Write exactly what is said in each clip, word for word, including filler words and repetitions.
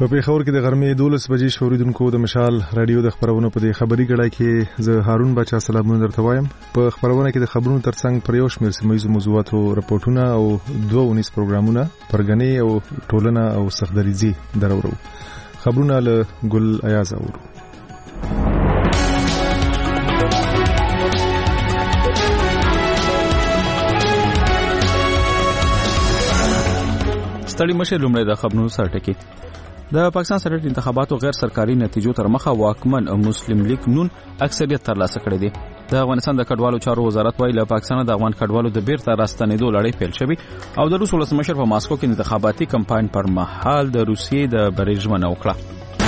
په پیښور کې د غرمې دولس بجې شوریدونکو د مشال رادیو د خبرونو په دې خبري ګړای کې زه هارون بچا سلامونه درته وایم. په خبرونه کې د خبرونو ترڅنګ پر یو شمېر سیمه موضوعاتو رپورټونه او دوه ونیس پروګرامونه پرګنې او ټولنه او سخدریزي درورو. خبرونه له ګل ایاز اورو. ستړي مشه لومړی د خبرونو سره ټکی. د پاکستان سرحد انتخاباتو غیر سرکاري نتیجو تر مخه واکمن مسلم لیگ نون اکثریت ترلاسه کړی دی. د افغانستان د کډوالو چارو وزارت وایي له پاکستان د افغان کډوالو د بیرته راستنېدو لړۍ پیل شوې او د روس ولسمشر په ماسکو کې انتخاباتي کمپاین پر مهال د روسیې د بریج ژمنه وکړه.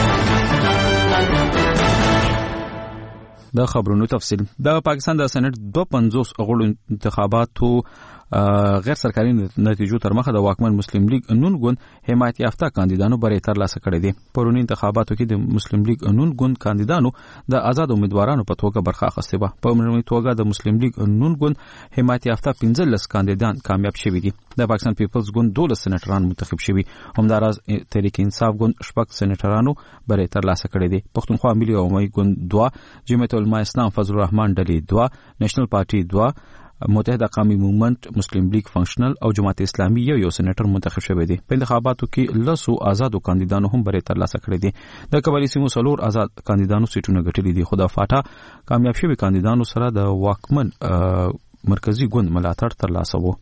د خبرونو تفصیل. د پاکستان د سېنات دوه پنځوس غړو انتخاباتو غیر سرکاري نتیجو تر مخه د واکمن مسلم لیگ نون ګوند حمایت یافته کاندیدانو بری ترلاسه کړی دي. پرونی انتخاباتو کې د مسلم لیگ نون ګوند کاندیدانو د آزاد امیدوارانو په توګه برخه اخیستې و. په عمومي توګه د مسلم لیگ نون ګوند حمایت یافته پنځلس کاندیدان کامیاب شوي دي. د پاکستان پیپلز ګوند دولس سېنیټران منتخب شوي. همداراز تحریک انصاف ګوند شپږ سېنیټرانو بری ترلاسه کړی دي. پښتونخوا ملي عوامي ګوند دوه، جمعیت العلماء اسلام فضل الرحمن ډلې دوه، نېشنل پارټي دوه، متحده قومي موومنت، مسلم لیگ فنکشنل او جماعت اسلامي یو یو سېنیټر منتخب شوی دی. په انتخاباتو کې لسو آزادو کاندیدانو هم بری ترلاسه کړی دي. د قبایلی سیمو څلور آزاد کاندیدانو سیټونه ګټلي دي. خو د فاټا کامیاب شوي کاندیدانو سره د واکمن مرکزی ګوند ملاتړ ترلاسه وو.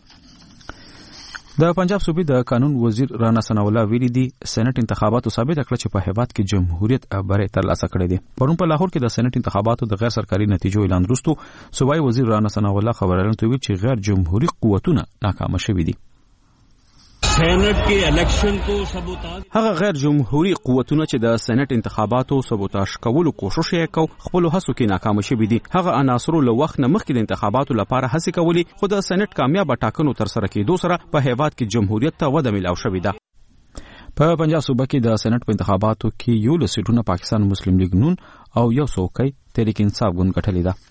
د پنجاب صوبې د قانون وزیر رانا ثناء الله ویلي دي سېنات انتخاباتو ثابت کړل چې په هیواد کې جمهوریت بری ترلاسه کړی دی. پرون په لاهور کې د سېنات انتخاباتو د غیر سرکاري نتیجو اعلان وروسته صوبایي وزیر رانا ثناء الله خبرونه کوي چې غیر جمهوریت قوتونه ناکام شوي دي. سېنات کې الیکشن کو سبوتاژ هغه غیر جمهوری قوتونه چې د سېنات انتخاباتو سبوتاژ کولو کوشش یې کو خپل هڅو کې ناکام شوي دي. هغه عناصر له وخت نه مخکې د انتخاباتو لپاره هڅې کولې خو د سېنات کامیاب ټاکنو تر سره کېدو سره په هیواد کې جمهوریت ته وده ملاو شوې ده. په پنجاب صوبه کې د سېنات په انتخاباتو کې یو لسیټونه پاکستان مسلم لیگ نون او یو څوکۍ تحریک انصاف ګوند ګټلې ده.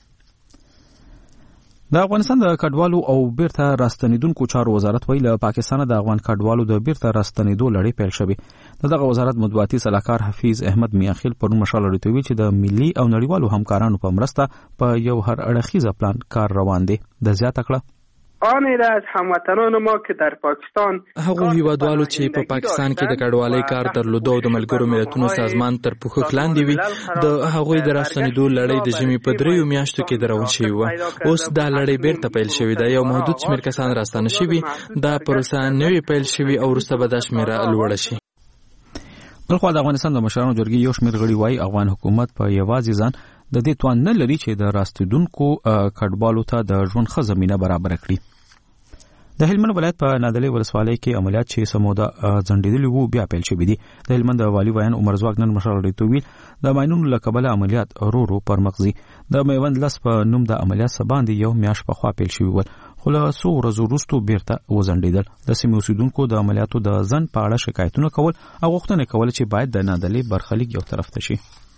د افغانستان د کډوالو او بیرته راستنیدونکو چارو وزارت ویل له پاکستان د افغان کډوالو د بیرته راستنیدو لړۍ پیل شوې. دغه وزارت مطبوعاتي صلاحکار حفیظ احمد میاخیل پرون مشال لري چې د ملي او نړیوالو همکارانو په مرسته په یو هر اړخیزه پلان کار روان دی. د زیاته کړه آن از هموطنان ما که در پاکستان هغه هیوادوالو چې په پاکستان کې د کډوالۍ کار درلودو د ملګرو ملتونو سازمان تر پوښښ لاندې وي د هغوی د راستنېدو لړۍ د ژمي په دریو میاشتو کې درول شوې وه. اوس دا لړۍ بیرته پیل شوې ده. یو محدود شمېر کسان راستانه شوي. دا پروسه نوې پیل شوې او وروسته به دا شمېره لوړه شي. بلخوا د افغانستان د مشرانو جرګې یو شمېر غړي وایي افغان حکومت په یوازې ځان د دې توان نه لري چې د راستېدونکو کډوالو ته د ژوند ښه زمینه برابر کړي. د هلمند ولایت په نادلې ولسوالۍ کې عملیات چې سموده ځنډېدلي وو بیا پیل شوي دي. د هلمند والی ویان عمر ځواک نن مشال ریتوویل د ماینونو له کبله عملیات ورو ورو پر مخ ځي. د میوند لس په نوم د عملیات څخه باندې یو میاشت پخوا پیل شوي ول خو له څو ورځو وروسته بیرته وځنډېدل. د سیمې اوسېدونکو د عملیاتو د ځنډ په اړه شکایتونه کول او غوښتنې کول چې باید د نادلې برخلیک یو طرف ته شي.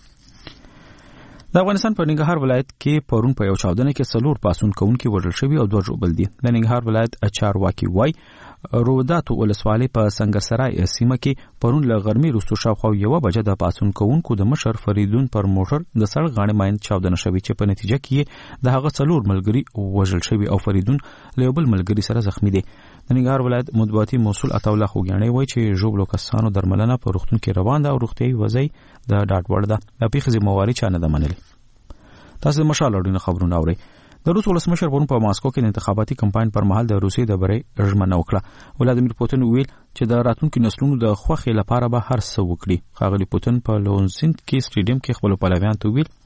د افغانستان په ننګرهار ولایت کې پرون په یو چاودنه کې څلور پاسون کوونکي وژل شوي او دوه ژوبل دي. د ننګرهار ولایت چارواکي وایي روداتو ولسوالۍ په سنگرسرای سیمه کې پرون له غرمې وروسته شاوخوا یوه بجه د پاسون کوونکو د مشر فریدون پر موټر د سړک غاړې ماین چاودنه شوې چې په نتیجه کې د هغه څلور ملګري وژل شوي او فریدون له یو بل ملګري سره زخمی دی. د ننګرهار ولایت مطبوعاتي مسؤل عطاالله خوږیاڼی وایي چې ژوبلو کسانو درملنه په روغتون کې روان ده او روغتیایي وضعیت د ډاډ وړ ده. د پیښې ذمهواري چا نه ده منلې. تاسو د مشال اړوند خبرونه اورئ. د روس ولسمشر پرون په ماسکو کې د انتخاباتي کمپاین پر مهال د روسیې د بری ژمنه وکړه. ولادیمیر پوتین ویل چې د راتلونکو نسلونو د خوښۍ لپاره به هر څه وکړي. ښاغلي پوتین په لونسینټ کې سټیډیم کې خپل پلویان ته ویل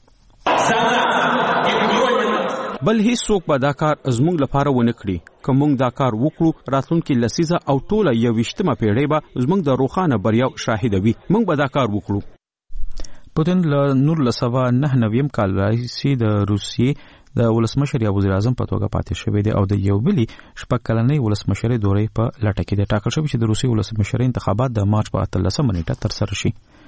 بل هیڅوک به دا کار زموږ لپاره ونه کړي. که موږ دا کار وکړو راتلونکي لسیزه او ټوله یوویشتمه پیړۍ به زموږ د روښانه بریاو شاهده وي. موږ به دا کار وکړو. پوتین له نولس سوه نهه نوي کال راهیسې د روسیې د ولسمشر یا وزیر اعظم په توګه پاتې شوی دی او د یو بلې شپږ کلنۍ ولسمشرۍ دورې په لټه کې دی. ټاکل شوی چې د روسیې ولسمشرۍ انتخابات د مارچ په اتلسمه نیټه ترسره شي.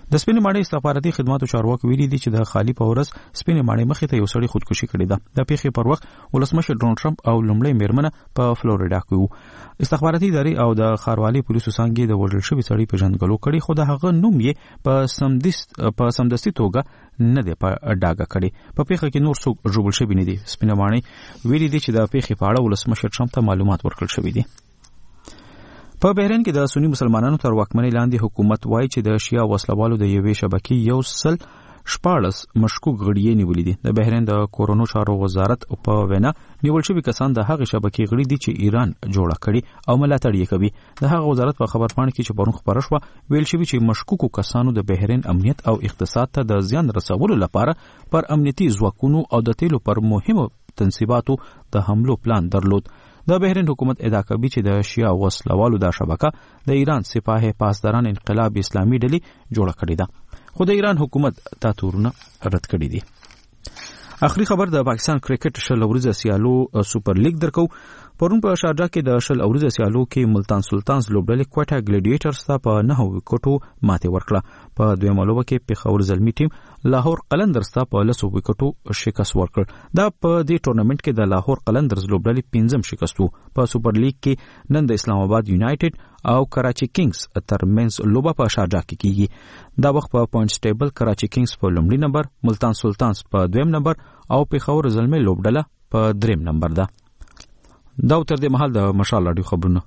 د سپینې ماڼۍ استخباراتي خدماتو چارواکي ویلي دي چې د خالی په ورځ سپینې ماڼۍ مخې ته یو سړی خودکشي کړې ده. د پیښې پر وخت ولسمشر ډونالډ ټرمپ او لومړی میرمنه په فلوریډا کې وو. استخباراتي ادارې او د ښاروالي پولیسو څنګه د وژل شوي سړي پیژندګلو کړي، خو د هغه نوم یې په سمدست په سمدستي توګه نه دی په ډاګه کړي. په پیښه کې نور څوک ژوبل شوي نه دي. سپینې ماڼۍ ویلي دي چې د پیښې په اړه ولسمشر ټرمپ ته معلومات ورکړل شوي دي. په بحرین کې د سنی مسلمانانو تر واکمنۍ لاندې حکومت وایي چې د شیا وسلوالو د یوې شبکې یو سل شپاړس مشکوک غړي نیولې دي. د بحرین د کورونو چارو وزارت په وینا نیول شوي کسان د هغې شبکې غړي دي چې ایران جوړه کړي او ملاتړ یې کوي. د هغه وزارت په خبرپاڼه کې چې پرون خبره شوه ویل شوي چې مشکوکو کسانو د بحرین امنیت او اقتصاد ته د زیان رسولو لپاره پر امنیتي ځواکونو او د تیلو پر مهمو تنصیباتو د حملو پلان درلود. د بحرین حکومت ادعا کوي چې د شیا وسلوالو دا شبکه د ایران سپاه پاسداران انقلاب اسلامي ډلې جوړه کړې ده، خو د ایران حکومت دا تورونه رد کړي دي. اخري خبر د پاکستان کرکټ شل ورځې سیالو سپر لیګ درکو. پرون په شارجه کې د شل ورځې سیالو کې ملتان سلطانز لوبډلې کوټا ګلیډیټرز ته په نهه وکټو ماتې ورکړه. په دویمه لوبه کې پېښور زلمی ټیم لاهور قلندرز ته په لسو وکټو شکست ورکړ. دا په دې ټورنمنت کې د لاهور قلندرز لوبډلې پنځم شکست وو. په سپر لیګ کې نن د اسلام آباد یونایټډ او کراچي کینګز ترمنځ لوبه په شارجه کې کیږي. دا وخت په پوینټس ټیبل کراچي کینګز په لومړي نمبر، ملتان سلطانز په دویم نمبر او پېښور زلمی لوبډله په دریم نمبر ده. دا تر دې مهال د مشال رادیو خبرونه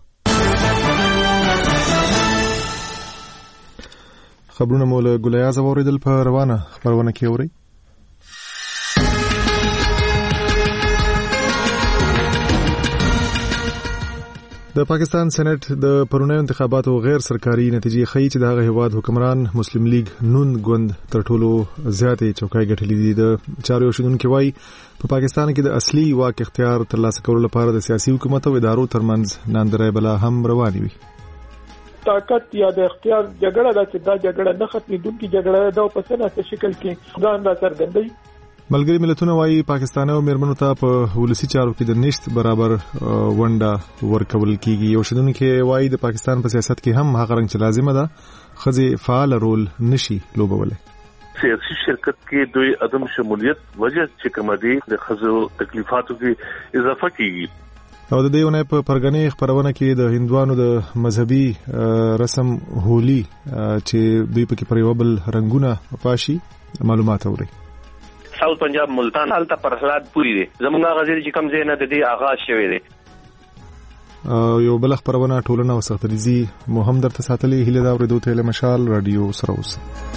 خبرونه مو له ګلیاز اوریدل په روانه خبرونه کې اوري. د پاکستان سېنات د پرونیو انتخاباتو غیر سرکاري نتیجې ښیي چې د هغه هیواد حکمران مسلم لیگ نون ګوند تر ټولو زیاتې چوکۍ ګټلې دي. د چارو شنونکو وايي په پاکستان کې د اصلي واک اختیار ترلاسه کولو لپاره د سیاسي حکومت او ادارو ترمنځ ناندرۍ بلا هم روانې وي. طاقت یا د اختیار جګړه ده چې دا جګړه نه ختمېدونکې جګړه ده او په سناسي شکل کې ځان را څرګندوي. ملګری ملتونه وايي پاکستانیو میرمنو ته په ولسی چارو کې د نشت برابر ونډه ورکول کیږي. یو شنونکي وايي د پاکستان په سیاست کې هم هغه رنګ چې لازمه ده ښځې فعال رول نشي لوبولی. سیاسي شرکت کې دوی عدم شمولیت وجه چې کوم دي د ښځو تکلیفاتو کې اضافه کیږي. او د دې ونې په پرګنې خبرونه کې د هندوانو د مذهبي رسم هولي چې دوی پکې پر یو بل رنگونه پاشي معلومات اوري. ساوث پنجاب ملتان حالت پر حالات پوری دي زمونږه غزل چې کم زینه د دې آغاز شوی دی. یو بل خبرونه ټولنه او سختریزي مهم درته ساتلې هله دا ورېدو ته له مشال رادیو سره اوس.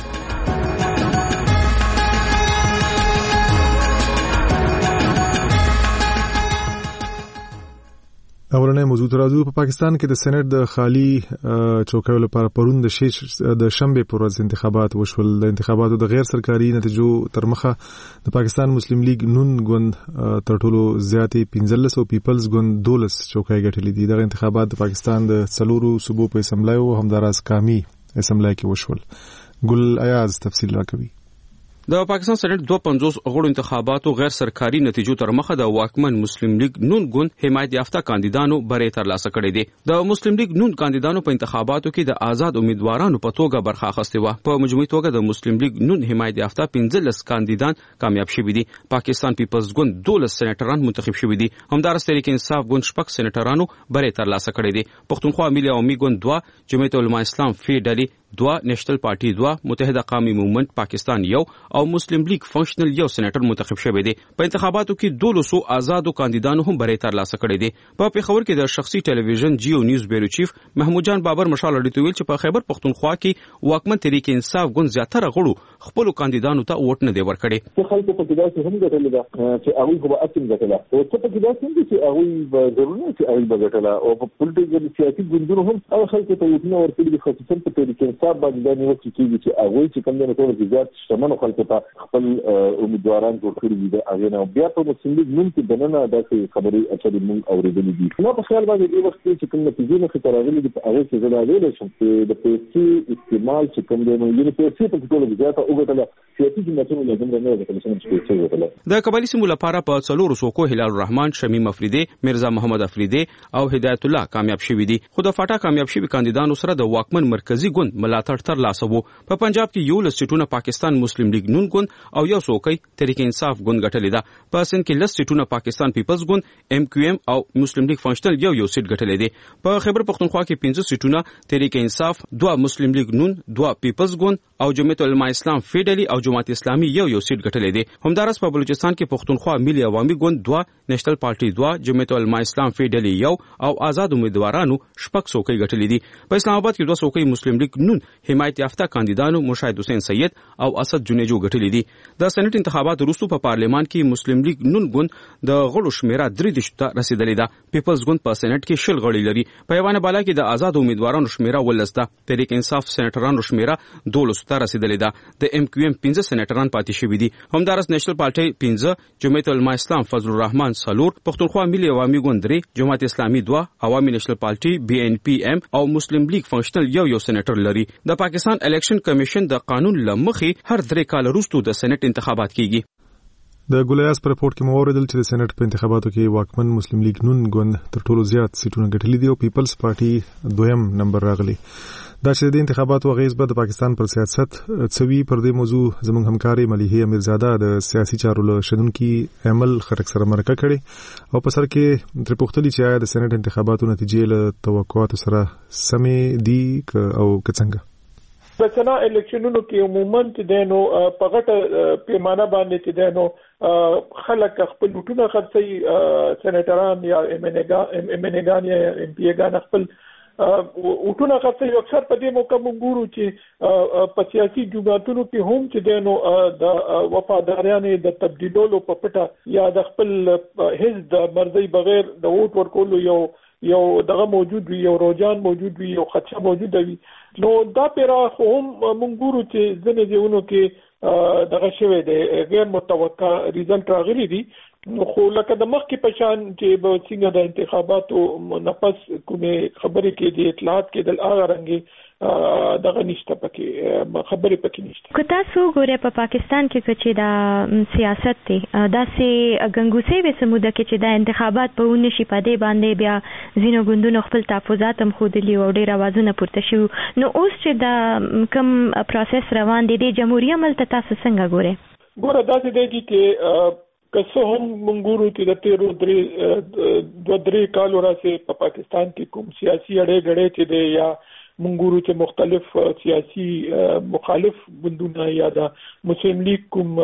اولنې موضوع راځو. په پاکستان کې د سېنات د خالی چوکیو لپاره پرون د شیش د شنبه پر ورځ انتخابات وشول. د انتخاباتو د غیر سرکاري نتیجو تر مخه د پاکستان مسلم لیگ نون ګوند تر ټولو زیاتې پنځلس او پیپلز ګوند دولس چوکۍ ګټلې دي. دغه انتخابات د پاکستان د څلورو صوبو په اسمبلی او همداراز قامي اسمبلی کې وشول. ګل ایاز تفصیل راکوي. د پاکستان سېنات دوه پنځوس غړو انتخاباتو غیر سرکاري نتیجو تر مخه د واکمن مسلم لیگ نون ګوند حمایت یافته کاندیدانو بری ترلاسه کړي دي. د مسلم لیگ نون کاندیدانو په انتخاباتو کې د آزاد امیدوارانو په توګه برخه اخیستې و. په مجموعي توګه د مسلم لیگ نون حمایت یافته پنځلس کاندیدان کامیاب شوي دي. پاکستان پیپلز ګوند دولس سېنیټران منتخب شوي دي. همدارس تحریک انصاف ګوند شپږ سېنیټرانو بری ترلاسه کړي دي. پښتونخوا ملي عوامي ګوند دوه، جمعیت علماء اسلام فی ډلې دوه، نیشنل پارټي دوه، متحده قومي موومنت پاکستان یو او مسلم لیگ فنکشنل یو سېنیټر منتخب شوی دی. په انتخاباتو کې دولسو آزادو کاندیدانو هم بری ترلاسه کړي دي. په پیښور کې د شخصي ټلویزیون جیو نیوز بیورو چیف محمود جان بابر مشال اړیته ویل چې په خیبر پښتونخوا کې واکمن تحریک انصاف ګوند زیاتره غړو خپل کاندیدانو ته ووټ نه دی ورکړي. خلکو په کې داسې هم ګټل ده چې هغه به اصل ګټل او څه په کې داسې هم چې هغه به ضروري چې هغه به ګټل او په پولیټیکل سیاسي ګوندونو هم هغه خلکو ته وټنه ورکړي خصوصا په تحریک انصاف باندې چې کیږي چې هغه چې کوم نه ټول زیات شمنو خلک مخه ته خپل امیدواران جوړ کړی دي هغه نه بیا په مسلم لیگ نوم کې دننه داسې خبرې اچولې موږ اورېدلې دي نو په خیال باندې د وخت چې کوم نتیجې مخه ته راغلي دي هغه څه زړه ویل شم چې د پیسې استعمال چې کوم دی نو یې پیسې په ټولو ځای وګټله سیاسي جماعتونو لازم نه ده چې څنګه پیسې وګټله د قبایلی سیمو لپاره په څلورو څوکو هلال الرحمن شمیم افریدی مرزا محمد افریدی او هدایت الله کامیاب شوي دي خو د فاټا کامیاب شوي کاندیدانو سره د واکمن مرکزی ګوند ملاتړ تر لاسه وو په پنجاب کې یو لس سیټونه پاکستان مسلم لیگ نون ګوند او یو څوکۍ تحریک انصاف ګوند ګټلې ده په سند کې لس سیټونه پاکستان پیپلز ګوند ایم کیو ایم او مسلم لیگ فنکشنل یو یو سیټ ګټلې دي په خیبر پختونخوا کې پنځه سیټونه تحریک انصاف دوه مسلم لیگ نون دوه پیپلز ګوند او جمعیت العلماء اسلام فیډلی او جماعت اسلامي یو یو سیټ ګټلې دي همدارس په بلوچستان کې پختونخوا ملي عوامي ګوند دوه نېشنل پارټي دوه جمعیت العلماء اسلام فیډلی یو او آزاد امیدوارانو شپږ څوکۍ ګټلې دي په اسلام آباد کې دوه څوکۍ مسلم لیگ نون حمایت یافته کاندیدانو مشاهد حسین سید او اسد جنیجو ګټلې دي د سېنات انتخاباتو وروسته په پارلیمان کې مسلم لیگ نون ګوند د غړو شمیره درې دیشو ته رسیدلې ده پیپلز ګوند په سېنات کې شل غړي لري په یوانه بالا کې د آزاد امیدوارانو شمیره ولسته تحریک انصاف سېناترانو شمیره دولس ته رسیدلې ده د ایم کیو ایم پنځه سېناتران پاتې شوي دي همدارس نېشنل پارټي پنځه جمعیت العلماء اسلام فضل الرحمن سلور پختونخوا ملي عوامي ګوند درې جماعت اسلامي دوه عوامي نېشنل پارټي بي ان پی ایم او مسلم لیگ فنکشنل یو یو سېناتر لري د پاکستان الیکشن کمیشن د قانون لمخې هر درې کال وروسته د سېنات انتخابات کیږي د ګولیاس پر رپورت کې موریدل چې د سېنات په انتخاباتو کې واکمن مسلم لیگ نون ګوند تر ټولو زیات سیټونه ګټلې دي او پیپلز پارټي دویم نمبر راغلی دا چې د انتخاباتو غیز به د پاکستان پر سیاست څوي پر دې موضوع زموږ همکاري ملیحه امیرزاده د سیاسي چارو له شدونکو عمل خلک سره مرکه کړي او په سر کې تر پوښتنې چې آیا د سېنات انتخاباتو نتیجې له توقعاتو سره سمې دي او څنګه د سنا الیکشنونو کې عموماً چې دینو په غټه پیمانه باندې چې دینو خلک خپل وټونه خرڅي سېناتران یا ایم ان اګان یا ایم پی اګان خپل وټونه خرڅي اکثر په دې موقع موږ ګورو چې په سیاسي جوګاتونو کې هم چې دینو د وفاداریانو د تبدیلولو په پټه یا د خپل هیڅ د مرزي بغیر د ووټ ورکولو یو یو دغه موجود وي یو روجان موجود وي یو خدشه موجود وي نو دا پیرا خو هم مونږ ګورو چې ځنې ځایونو کې دغه شوی دی غیر متوقع ریزلټ راغلی دي خو لکه د مخکې په شان چې به څنګه د انتخاباتو نفس کومې خبرې کې د اطلاعات کې د هغه رنګي دغه نشته پکې خبرې پکې نشته که تاسو ګورئ په پاکستان کې چې دا سیاست دی دا سي غنګوسي به سموده کې چې دا انتخابات په ونه شي په دې باندې بیا زینو ګوندونو خپل تحفظات هم خودلی او ډیر اوازونه پورته شو نو اوس چې دا کم پروسس روان دي د جمهوریت عمل ته تاسو څنګه ګورئ ګوره دا چې دی چې که څه هم مونږ ګورو چې د تیرو درې دوه درې کالو راځي په پاکستان کې کوم سیاسي اړې غړې چې دی یا مونږ ګورو چې مختلف سیاسي مخالف ګوندونه یا د مسلم لیگ کوم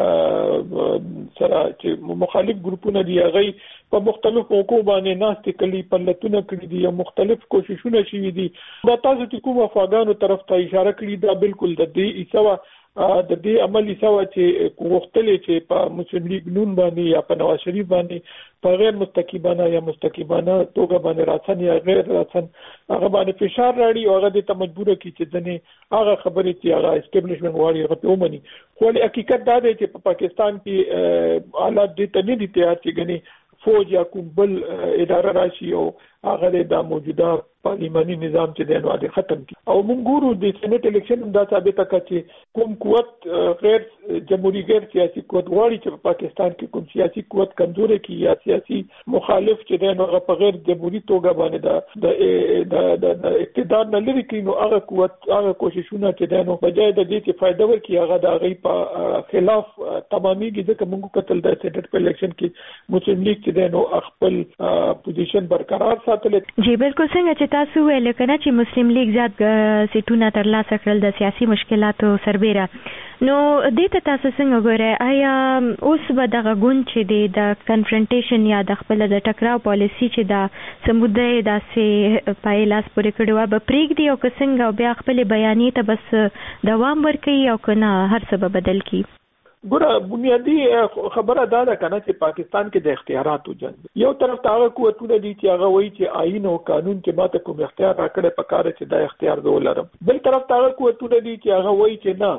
سره چې مخالف ګروپونه دی هغه په مختلف موقعو باندې ناستې کلی پلتونه کړي دي یا مختلف کوششونه شوي دي دا تاسو چې کوم افغانانو طرف ته اشاره کړې دا بالکل د دې ایسوا د دې عملی سوا چې کوختلې چې په مسلم لیگ نون باندې یا په نواز شریف باندې په غیر مستقیمانه یا مستقیمانه توګه باندې راځن یا غیر راځن هغه باندې فشار راړي او هغه د ته مجبور کی چې ځنه هغه خبرې چې هغه اسټابلیشمنت واړي هغه په ومني خو حقیقت دا دی چې په پاکستان کې حالات دې ته نه دي تیار چې غني فوج یا کوم بل اداره راشي او هغه د موجوده پارلیماني نظام چې دی نو د ختم کی او موږ ګورو د سېنات الیکشن دا ثابت کړه چې کوم قوت غیر جمهوریت غیر سیاسي قوت غواړي چې په پاکستان کې کوم سیاسي قوت کمزوري کی یا سیاسي مخالف چې دی نو هغه په غیر جمهوریت توګه باندې د د د اقتدار نه لري کینو هغه قوت هغه کوششونه چې دی نو بجای د دې چې فائدہ ورکړي هغه د هغه په خلاف تمامي ځکه موږ کتل د سېنات په الیکشن کې مسلم لیگ چې دی نو خپل پوزیشن برقرار ساتل جی بالکل څنګه چې تاسو ویل کنه چې مسلم لیگ زیات سیټونه ترلاسه کړل د سیاسي مشکلاتو سربېره نو دې ته تاسو څنګه ګورئ آیا اوس به دغه ګوند چې دی د کنفرنټیشن یا د خپل د ټکراو پالیسی چې د سمودای داسې پایلاس پورې کړو به پریږدي او که څنګه بیا خپل بیانیه ته بس دوام ورکړي او کنه هر څه به بدل کړي ګوره بنیادی خبره دا ده کنه چې پاکستان کې د اختیاراتو جنگ یو طرف ته هغه قوتونه دي چې هغه وایي چې آئین او قانون کې ماته کوم اختیار راکړي پکاره چې دا اختیار زه ولرم بل طرف ته هغه قوتونه دي چې هغه وایي چې نه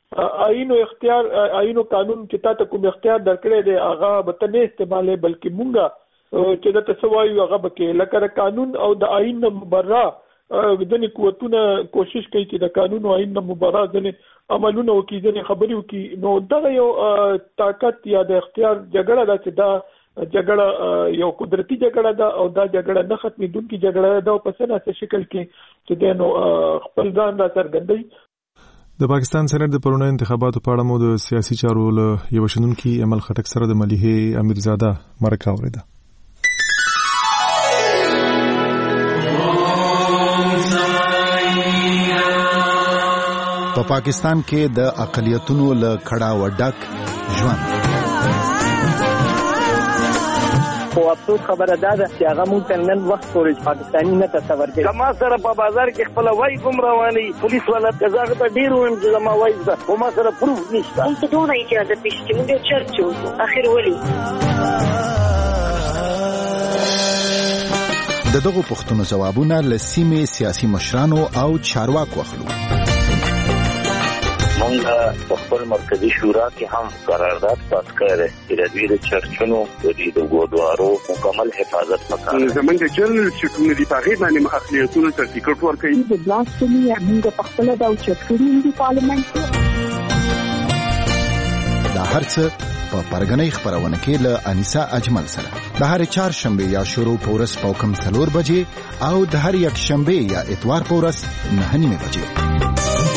آئین او اختیار آئین او قانون چې تاسو کوم اختیار درکړی دی هغه به ته نه استعمالې بلکې مونږه چې د تسوایو هغه بکې لکه قانون او د آئین نه مبرا ځنې قوتونه کوشش کوي چې د قانون او آئین نه مبرا ځنې عملونه وکړي ځنې خبرې وکړي نو دغه یو طاقت یا د اختیار جګړه ده چې دا جګړه یو قدرتي جګړه ده او دا جګړه نه ختمېدونکې جګړه ده او په څه ناسه شکل کې چې دی نو خپل ځان را څرګندوي. د پاکستان سېنات د پرونی انتخاباتو په اړه مو د سیاسي چارو له یو شنونکي عمل خټک سره د ملیحې امیرزاده مرکه اورېده. په پا پاکستان کې د اقلیتونو له کړه وډک ژوند خو افسوس خبره ده چې هغه مونږ ته نن وخت پورې پاکستاني نه تصور کوي. کما سره په بازار کې خپل وای کوم رواني پولیس والا دغه ته ډیر ویم چې ما وای ده خو ما سره پروف نشته. مونږ ته دوه اجازه پېښې مونږ چرچو اخر ولي د دغه پوښتنو ځوابونه له سیمې سیاسي مشرانو او چارواکو اخلو. مونږ په خپل مرکزی شورا کې هم قرارداد پاس کړی چې د دوی د چرچونو د دې د ګودوارو مکمل حفاظت وکړي. زمونږ جنرال چټونه دی په هغه باندې اقلیتونو سرټیفیکټ ورکړي. د بلاسفمي موږ په خپل د چټونو دی پارلیمنت دا هرڅه په پرګنۍ خبرونه کې له انیسا اجمل سره د هر چهار شنبه یا شروع پورس په کم څلور بجې او د هر یک شنبه یا اتوار پورس نه نیمه بجې.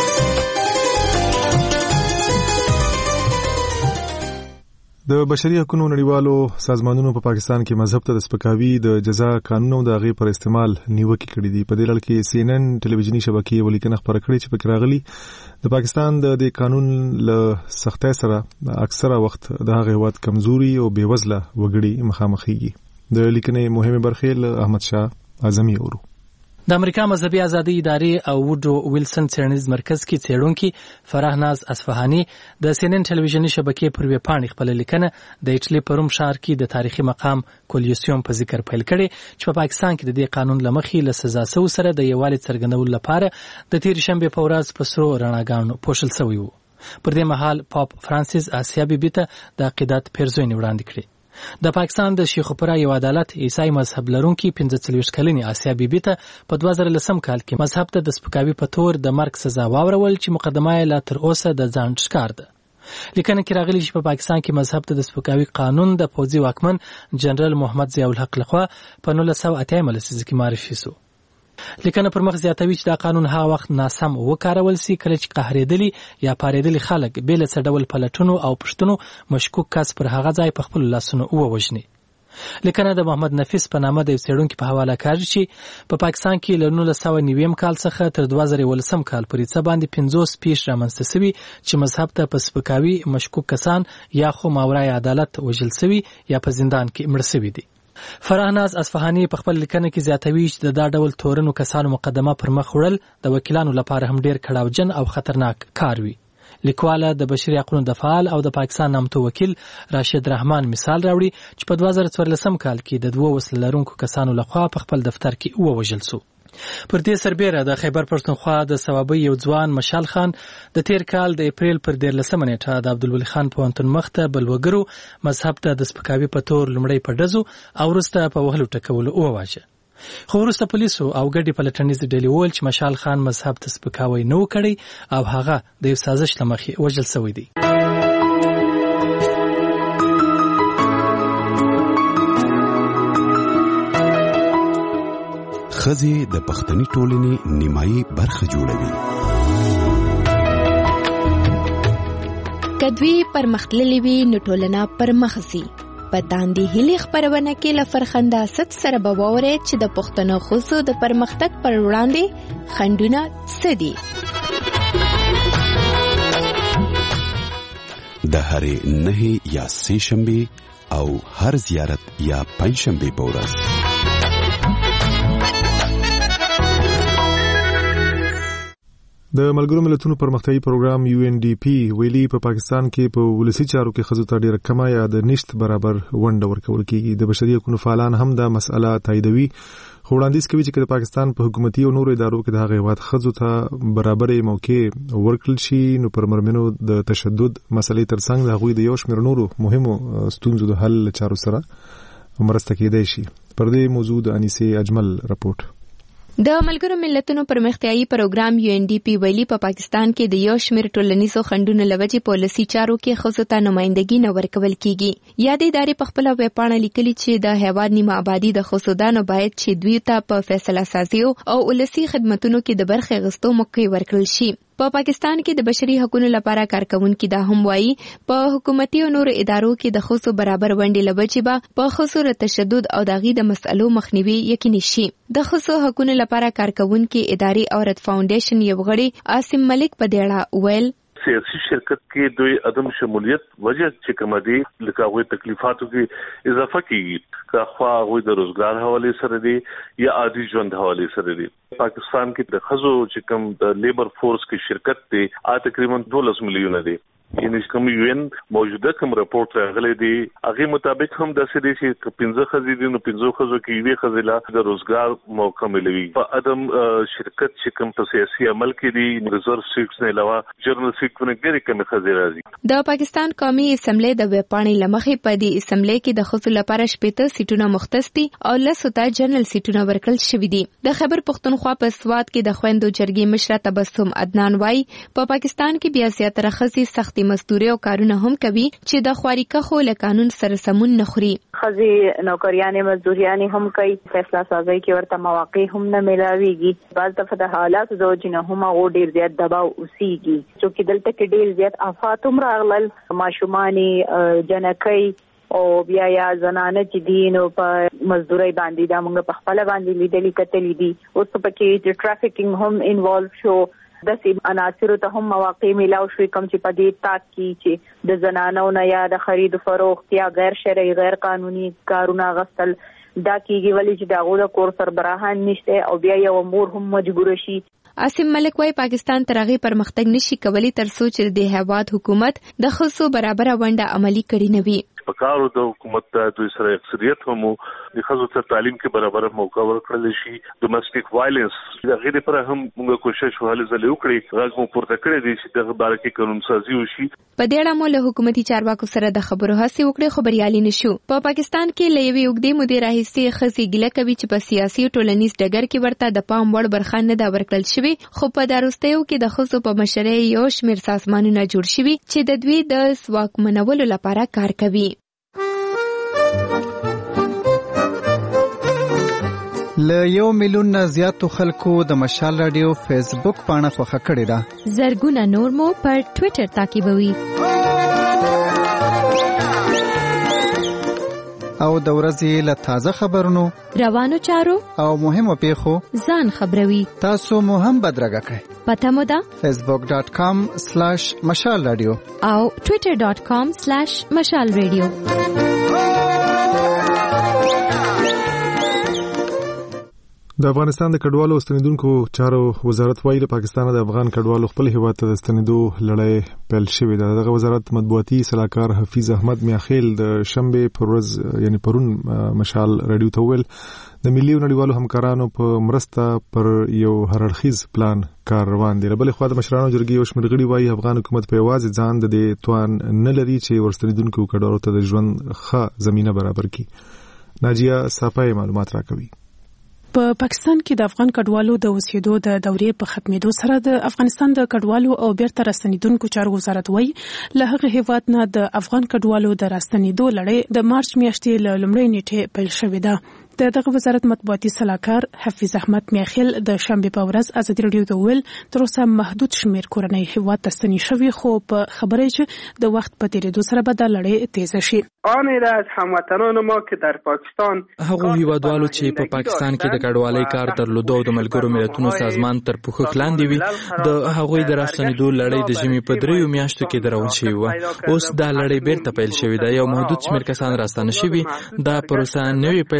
د بشري حقوقو نړیوالو سازمانونو په پاکستان کې مذهب ته د سپکاوي د جزا قانون او د هغې پر استعمال نیوکې کړې دي. په دې لړ کې سی ان ان ټلویزیوني شبکې یوه لیکنه خپره کړې چې پکې راغلي د پاکستان د دې قانون له سختۍ سره اکثره وخت د هغه هېواد کمزوري او بېوزله وګړي مخامخېږي. د لیکنې مهمې برخې له احمد شاه اعظمي اورو. د امریکا مذهبي ازادي ادارې او وډرو ویلسن څېړنیز مرکز کې څېړونکي فرح ناز اصفهاني د سی ان ان ټلویزیوني شبکې پر ویب پاڼې خپل لیکنه د ایټالي په روم ښار کې د تاریخي مقام کولیسیوم په ذکر پیل کړي چې په پاکستان کې د دې قانون له مخې له سزا سو سره د یووالي څرګندولو لپاره د تیر شنبې په ورځ په سرو رڼاګانو پوښل شوی وو. پر دې مهال پاپ فرانسیس آسیا بیبي ته د عقیدت پیرزوینې وړاندې کړې. د پاکستان د شیخ پورا یو عدالت عیسائی مذهب لرونکي پنځه څلوېښت کلنې آسیا بیبي ته په دوه زره لسم کال کې مذهب ته د سپکاوي په تور د مرګ سزا واورول چې مقدمه یې لا تر اوسه د ځان ښکار ده. لیکنه کې راغلي چې په پاکستان کې مذهب ته د سپکاوي قانون د پوځي واکمن جنرال محمد ضیاء الحق لخوا په نولس سوه اتیا لسیزه کې معرفي شو. لیکنه پر مخ زیاتوي چې دا قانون هغه وخت ناسم وکارول سي کله چې قهرېدلي یا پارېدلي خلک بې له څه ډول پلټنو او پوښتنو مشکوک کس پر هغه ځای په خپلو لاسونو ووژني. لیکنه د محمد نفیس په نامه د یو څېړونکي په حواله کوي چې په پاکستان کې له نولس سوه نویم کال څخه تر دوه زره یولسم کال پورې څه باندې پنځوس پیښې رامنځته سوي چې مذهب ته په سپکاوي مشکوک کسان یا خو ماورای عدالت وژل سوي یا په زندان کې مړه سوي دي. فرح ناز اصفهاني په خپل لیکنه کې زیاتوي چې د دا ډول تورنو کسانو مقدمه پر مخ وړل د وکیلانو لپاره هم ډیر کړاوجن او خطرناک کار وي. لیکواله د بشري حقوقو د فعال او د پاکستان نامتو وکیل راشد رحمان مثال راوړي چې په دوه زره څوارلسم کال کې د دوه وسله لرونکو کسانو لخوا په خپل دفتر کې ووژل شو. پر دې سربېره د خیبر پښتونخوا د ثوابي یو ځوان مشال خان د تیر کال د اپریل پر دیارلسمه نیټه د عبدالولي خان پوهنتون مخته بل وګړو مذهب ته د سپکاوي په تور لومړی په ډزو او وروسته په وهلو ټکولو وواژه. خو وروسته پولیسو او ګډې پلټنیز ډلې وویل چې مشال خان مذهب ته سپکاوی نه و کړی او هغه د یو سازش له مخې وژل شوی دی. ښځې د پښتني ټولنې نیمایي برخه جوړوي. که دوی پرمختللي وي نو ټولنه پرمخ ځي. په داندې هیلې خپرونه کې له فرخنده ست سره به واورئ چې د پښتنو ښځو د پرمختګ پر وړاندې خنډونه څه دي. د هرې نهې یا سې شنبې او هر زیارت یا پنجشنبې په ورځ د ملګرو ملتونو پرمختیايي پروګرام یو ان ډي پی ویلي په پاکستان کې په ولسی چارو کې ښځو ته ډېره کمه یا د نشت برابر ونډه ورکول کیږي. د بشري حقوقو فعالان هم دا مسله تاییدوي وړاندیز کوي چې د پاکستان په حکومتي او نورو ادارو کې د هغه هیواد ښځو ته برابرې موقع ورکړل شي نو پر مرمنو د تشدد مسلې ترڅنګ د هغوی د یو شمېر نورو مهمو ستونزو د حل چارو سره مرسته کېدای شي. پر دې موضوع د انیسې اجمل رپورټ. د ملګرو ملتونو پرمختیایي پروګرام یو ان ډي پی ویلي په پاکستان کې د یو شمېر ټولنیزو خنډونو لوجې پالیسي چارو کې ښځو ته نمائندګي نه ورکول کیږي. یادې ادارې په خپله ویبپاڼه لیکلي چې د هیواد نیمه آبادي د ښځو باید چې دوی ته په فیصله سازیو او ولسي خدمتونو کې د برخې اخیستو موقع ورکړل شي. په پاکستان کې د بشري حقوقو لپاره کارکونکي دا هم وایي په حکومتي او نورو ادارو کې د ښځو برابر ونډې لوجې به په ښځو ر تشدد او دغې د مسئلو مخنیوي یقیني شي. د ښځو حقوقو لپاره کارکونکي ادارې عورت فاونډیشن یو غړي عاصم ملک په دې اړه ویل سیاسي شرکت کې دوی عدم شمولیت وجه چې کوم دي لکه هغه تکلیفاتو کې اضافه کیږي که خو هغه د روزګار حواله سره دي یا عادي ژوند حواله سره دي. پاکستان کې د خزو چې کوم د لیبر فورس کې شرکت دي ا تقریبا دولس میلیونه دي. یعنی کوم یو ان موجوده کوم رپورت راغلی دی هغه مطابق هم د سړي چې پنځه خزې دي نو پنځه خزو کې وی خزلا د روزګار موقع ملوي. په ادم شرکت چې کوم په سیاسي عمل کې دي ریزرو سیټس نه علاوه جرنل سیټ ونه ګری کوم خزې راځي. د پاکستان قومي اسمبلی د ویبپاڼې لمخې په دې اسمبلی کې د خصوص لپاره شپږ سیټونه مختص دي او لسو ته جرنل سیټونه ورکړل شوي دي. د خیبر پښتونخوا په سواد کې د خويندو جرګې مشره تبسم عدنان وای په پاکستان کې بیا زیاتره خزې سخت مزدوري او کارونه هم کوي چې د خواریکه خو له قانون سره سمون نه خوري. خزي نوکریانې مزدوریانې هم کوي فیصله سازي کې ورته مواقع هم نه ملاويږي. بعض دفعه د حالات د وجنه هم او ډیر زیات دباو اوسيږي چې دلته کې ډیر زیات آفات هم راغلل ماشوماني جنکۍ او بیا یا زنانه چې دین او په مزدوري باندې د موږ په خپل باندې لیدلې کتلې دي. اوس په کې چې ټرافیکینګ هم انوالو شو د سیم عناصر ته هم مواقع ملاو شوي کوم چې په دې تاک کې چې د زنانو نه یا د خرید فروخت یا غیر شرعي غیر قانوني کارونه غستل دا کېږي ولې چې دغه د کور سربراهان نشته او بیا یو مور هم مجبور شي. عاصم ملک وايي پاکستان ترغه پرمختګ نشي کولی تر څو چې د هیواد حکومت د ښځو برابر ونډه عملی کړي نه وي. پکارو د حکومت ته دوی سره اکثریت هم د ښځو ته تعلیم کې برابر موقع ورکړل شي. ډومېسټک وایلنس د غیر پر هم موږ کوشش وهله زلي وکړي راغمو پورته کړی دي چې د باره کې قانون سازي وشي. په دې اړه مو له حکومتي چارواکو سره د خبرو هڅه وکړې خو بریالي نشو. په پاکستان کې لوي وګړي مدیر راهستي ښځې ګله کوي چې په سیاسي او ټولنیز ډګر کې ورته د پام وړ برخه نه دا ورکړل شوی خو په دروستیو کې د ښځو په مشرۍ یو شمېر سازمانونه جوړ شوي چې د دوی د ځواکمنولو لپاره کار کوي. له یو میلیون نه زیاتو خلکو د مشال رادیو فیسبوک پاڼه خوښه کړې ده. زرګونه نور مو پر ټوئیټر تعقیبوي او د ورځې له تازه خبرونو روانو چارو او مهمو پیښو ځان خبروي. تاسو مو هم بدرګه کړئ. پته مو ده فیسبوک ډاټ کام سلاش مشال رادیو او ټوئیټر ډاټ کام سلاش مشال رادیو. د افغانستان د کډوالو ستنیدونکو چارو وزارت وایي د پاکستان د افغان کډوالو خپل هیواد ته د ستنیدو لړۍ پیل شوې ده. دغه وزارت مطبوعاتي صلاحکار حفیظ احمد میاخیل د شنبه پر ورځ یعنی پرون مشال رادیو ته ویل د ملي او نړیوالو همکارانو په مرسته پر یو هرړخیز پلان کار روان دی. بل خو د مشرانو جرګې او شمېر غړي وایي افغان حکومت په یوازې ځان د دې توان نه لري چې ورستنیدونکو کډوالو ته د ژوند ښه زمينه برابر کړي. ناجیه صافی معلومات راکوي. په پاکستان کې د افغان کډوالو د اوسېدو د دورې په ختمېدو سره د افغانستان د کډوالو او بیرته راستنیدونکو چارو وزارت وایي له هغه هیواد نه د افغان کډوالو د راستنیدو لړۍ د مارچ میاشتې له لومړۍ نیټې پیل شوې ده. د دغه وزارت مطبوعاتي صلاحکار حفیظ احمد میاخیل د شنبه په ورځ ازادي رادیو ته ویل تر اوسه محدود شمیر کورنۍ هیواد ته ستنې شوي خو په خبره چې د وخت په تیریدو سره به د لړۍ تیزه شي. آن از هموطنان ما که در پاکستان هغه هیوادوالو چې په پاکستان کې د کډوالۍ کار درلوده او د ملګرو ملتونو سازمان تر پوښښ لاندې وي د هغوی د راستنیدو لړۍ د ژمي په دریو میاشتو کې درول شوې وه. اوس دا لړۍ بیرته پیل شوې ده. یو محدود شمیر کسان راستنه شوي. دا پروسه نوې پیل شوې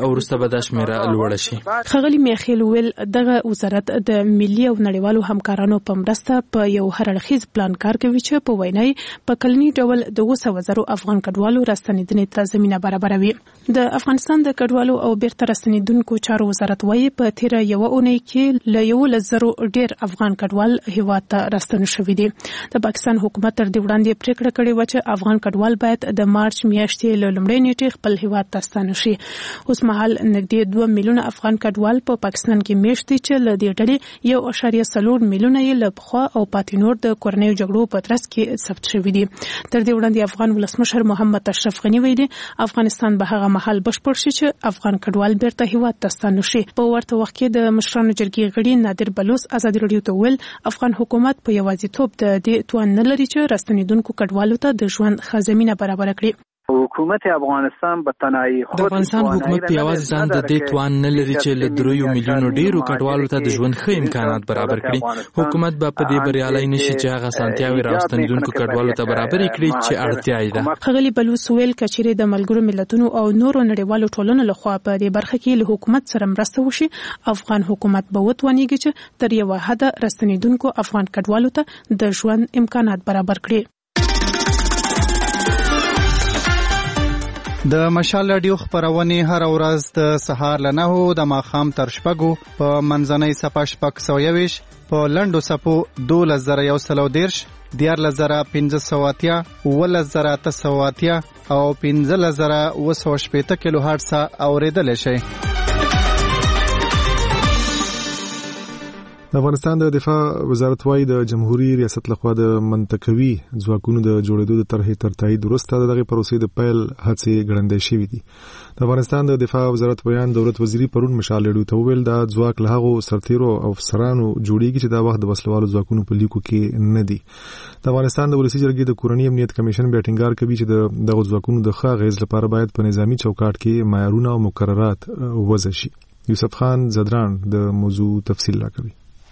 او وروسته به دا شمیره لوړه شي. ښاغلي میخیل ویل دغه وزارت د ملي او نړیوالو همکارانو په مرسته په یو هرړخیز پلان کار کوي چې په وینا په کلني ډول د اوه سوه زرو افغان کډوالو راستنېدنې ته زمینه برابروي. د افغانستان د کډوالو او بیرته راستنېدونکو چارو وزارت وايي په تیره یوه اونۍ کې له یولس زرو ډېر افغان کډوال هیواد ته راستنه شوي دي. د پاکستان حکومت تر دې وړاندې پریکړه کړې وه چې افغان کډوال باید د مارچ میاشتې له لومړۍ نیټې خپل هیواد ته ستانه شي. اوس مهال نږدې دوه میلیونه افغان کډوال په پاکستان کې میشت دي چې له دې ډلې یو اعشاریه څلور میلیونه یې له پخوا او پاتې نور د کورنیو جګړو په ترڅ کې ثبت شوي دي. تر دې وړاندې افغان ولسمشر محمد اشرف غني ویلي افغانستان به هغه مهال بشپړ شي چې افغان کډوال بیرته هیواد ته ستانه شي. په ورته وخت کې د مشرانو جرګې غړي نادر بلوچ ازادي راډیو ته ویل افغان حکومت په یوازیتوب د دې توان نه لري چې راستنېدونکو کډوالو ته د ژوند ښه زمینه برابر کړي. حکومت افغانستان به تنهایی خود د افغانستان حکومت په یوازې ځان د دې توان نه لري چې له دریو میلیونو ډیرو کډوالو ته د ژوند ښه امکانات برابر کړي. حکومت به په دې بریالي نشي چې هغه اسانتیاوې راستنېدونکو کډوالو ته برابر کړي چې اړتیا یې ده. ښاغلي بلوچ ویل کچېرې د ملګرو ملتونو او نورو نړیوالو ټولنو لخوا په دې برخه کې له حکومت سره مرسته وشي افغان حکومت به وتوانیږي چې تر یوه حده راستنېدونکو افغان کډوالو ته د ژوند امکانات برابر کړي. د مشال رادیو خبرونه هر ورځ د سهار له نهو د ماښام تر شپږو په منځنۍ صفه شپږ سوه یویش په لنډو صفو دولس زره یو سل او دېرش دیارلس زره پنځه سوه اتیا اوولس زره اته سوه اتیا او پنځلس زره اوه سوه شپېته کیلو هرټز اورېدلی شئ. د افغانستان د دفاع وزارت وايي د جمهوریت ریاست لخوا د منطقوي ځواکونو د جوړېدو د طرحې تر تایید وروسته دغه پروسې د پیل هڅې ګړندۍ شوې دي. د افغانستان د دفاع وزارت بیان دولت وزیری پرون مشال رادیو ته ویل دا ځواک له هغو سرتیرو او افسرانو جوړیږي چې دا وخت د وسلوالو ځواکونو په لیکو کې نه دي. د افغانستان د ولسی جرګې د کورنی امنیت کمیشن بیا ټینګار کوي چې د دغه ځواکونو د ښه اغیز لپاره باید په نظامی چوکاټ کې معیارونه او مقررات وضع شي. یوسف خان زدران د موضوع تفصیل راکوي.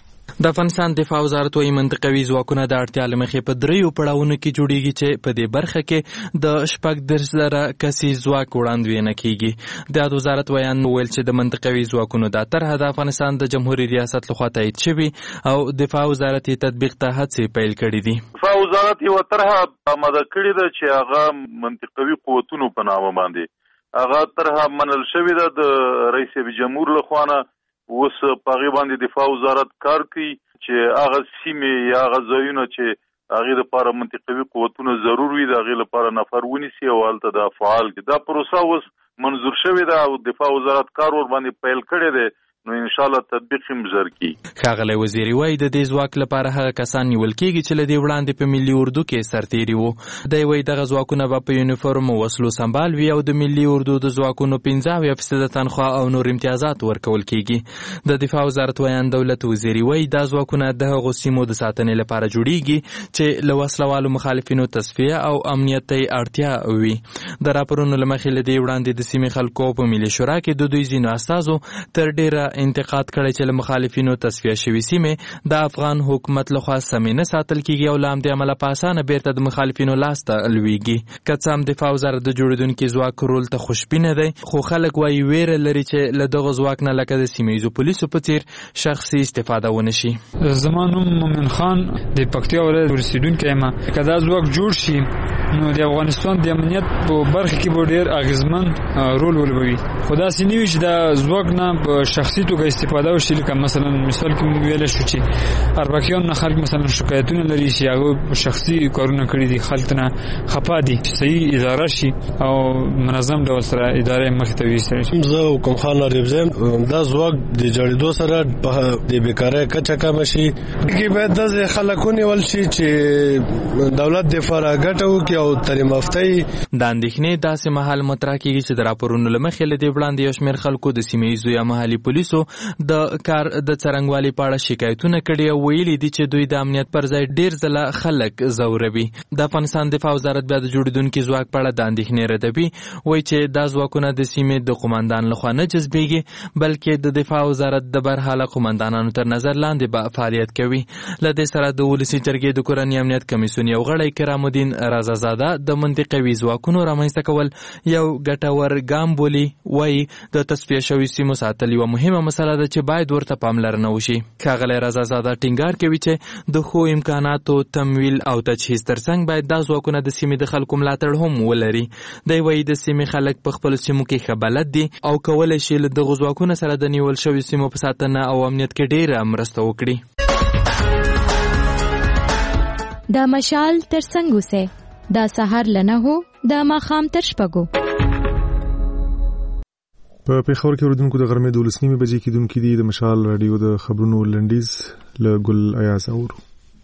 د افغانستان دفاع وزارت وايي منطقوي ځواکونه د اړتیا له مخې په دریو پړاوونو کې جوړیږي چې په دې برخه کې د شپږ دېرش زره کسي ځواک وړاندوینه کیږي. د وزارت بیان ویل چې د منطقوي ځواکونو د طرحه د افغانستان د جمهوریت ریاست لخوا تایید شوی او دفاع وزارت تطبیق ته هڅې پیل کړې دي. دفاع وزارت یو طرحه آماده کړې ده چې هغه منطقوي قوتونو په نامه باندې هغه طرحه منل شوې ده د رئیس جمهور لخوا نه. اوس په هغې باندې دفاع وزارت کار کوي چې هغه سیمې یا هغه ځایونه چې هغې لپاره منطقوي قوتونه ضرور وي د هغې لپاره نفر ونیسي او هلته دا فعال کړي. دا پروسه اوس منظور شوې ده او دفاع وزارت کار ور باندې پیل کړی دی نو ان شاء الله تطبیق هم زر کی. ښاغلی وزیری وايي د دې ځواک لپاره هغه کسان نیول کېږي چې له دې وړاندې په ملي اردو کې سرتیري وو. دی وايي دغه ځواکونه به په یونیفورم او وسلو سمبال وي او د ملي اردو د ځواکونو پنځه اویا فیصده تنخوا او نور امتیازات ورکول کېږي. د دفاع وزارت ویان دولت وزیری وايي دا ځواکونه د هغو سیمو د ساتنې لپاره جوړیږي چې له وسلوالو مخالفینو تصفیه او امنیت ته اړتیا وي. د راپورونو له مخې له دې وړاندې د سیمې خلکو په ملي شورا کې د دوی ځینو استازو تر ډېره انتقاد کړی چې له مخالفینو تصفیه شوي سیمې د افغان حکومت لخوا سمې نه ساتل کیږي او له همدې امله په اسانه بیرته د مخالفینو لاس ته لویږي. که څه هم دفاع وزارت د جوړېدونکي ځواک رول ته خوشبینه دی خو خلک وایي ویره لري چې له دغه ځواک نه لکه د سیمه ییزو پولیسو په څیر شخصي استفاده ونه شي. زما نوم مومن خان د پکتیا ولایت اوسیدونکی یم. که دا ځواک جوړ شي نو د افغانستان د امنیت په برخه کې به ډېر اغیزمن رول ولوبوي. خو داسې نه وي چې دا ځواک نه په شخصي توګه استفاده وشي. لکه مثلا مثال کې موږ ویلی شو چې اربکیان نه خلک مثلا شکایتونه لري چې هغه شخصي کارونه کړي دي خلک نه خفه دي. صحیح اداره شي او منظم ډول سره اداره مخې ته ویستلی شي. زه حکم خان عارف زیم. دا ځواک د جوړېدو سره د بیکارۍ کچه کمه شي. کې باید داسې خلک ونیول شي چې دولت دفاع ګټه وکړي او تعلیم یافته وي. د اندېښنې داسې مهال مطرح کېږي چې د راپورونو له مخې له دې وړاندې یو شمېر خلکو د سیمه ییزو یا محلي پولیسو د کار د څرنګوالي په اړه شکایتونه کړي او ویلي دي چې دوی د امنیت پر ځای ډېر ځله خلک ځوروي. د افغانستان دفاع وزارت بیا د جوړېدونکي ځواک په اړه د اندېښنې ردوي. وایي چې دا ځواکونه د سیمې د قومندان لخوا نه جذبېږي بلکې د دفاع وزارت د برحاله قومندانانو تر نظر لاندې به فعالیت کوي. له دې سره د ولسي جرګې د کورني امنیت کمیسیون یو غړی کرام الدین رضا رضازاده د منطقوي ځواکونو رامنځته کول یو ګټور ګام بولي. وایي د تصفیه شوي سیمو ساتل یوه مهمه مسله ده چې باید ورته پاملرنه وشي. ښاغلی رضازاده ټینګار کوي چې د ښو امکاناتو تمویل او تجهیز ترڅنګ باید دا ځواکونه د سیمې د خلکو ملاتړ هم ولري. دی وایي د سیمې خلک په خپلو سیمو کې ښه بلد دي او کولی شي له دغو ځواکونو سره د نیول شوي سیمو په ساتنه او امنیت کې ډېره مرسته وکړي. دا مشال تر څنګ اوسئ. دا سهار له نهو دا ماښام تر شپږو. په پېښور کې اورېدونکو د غرمې دولس نیمې بجې کېدونکي دي. د مشال راډیو د خبرونو لنډیز له ګل ایاز اورو.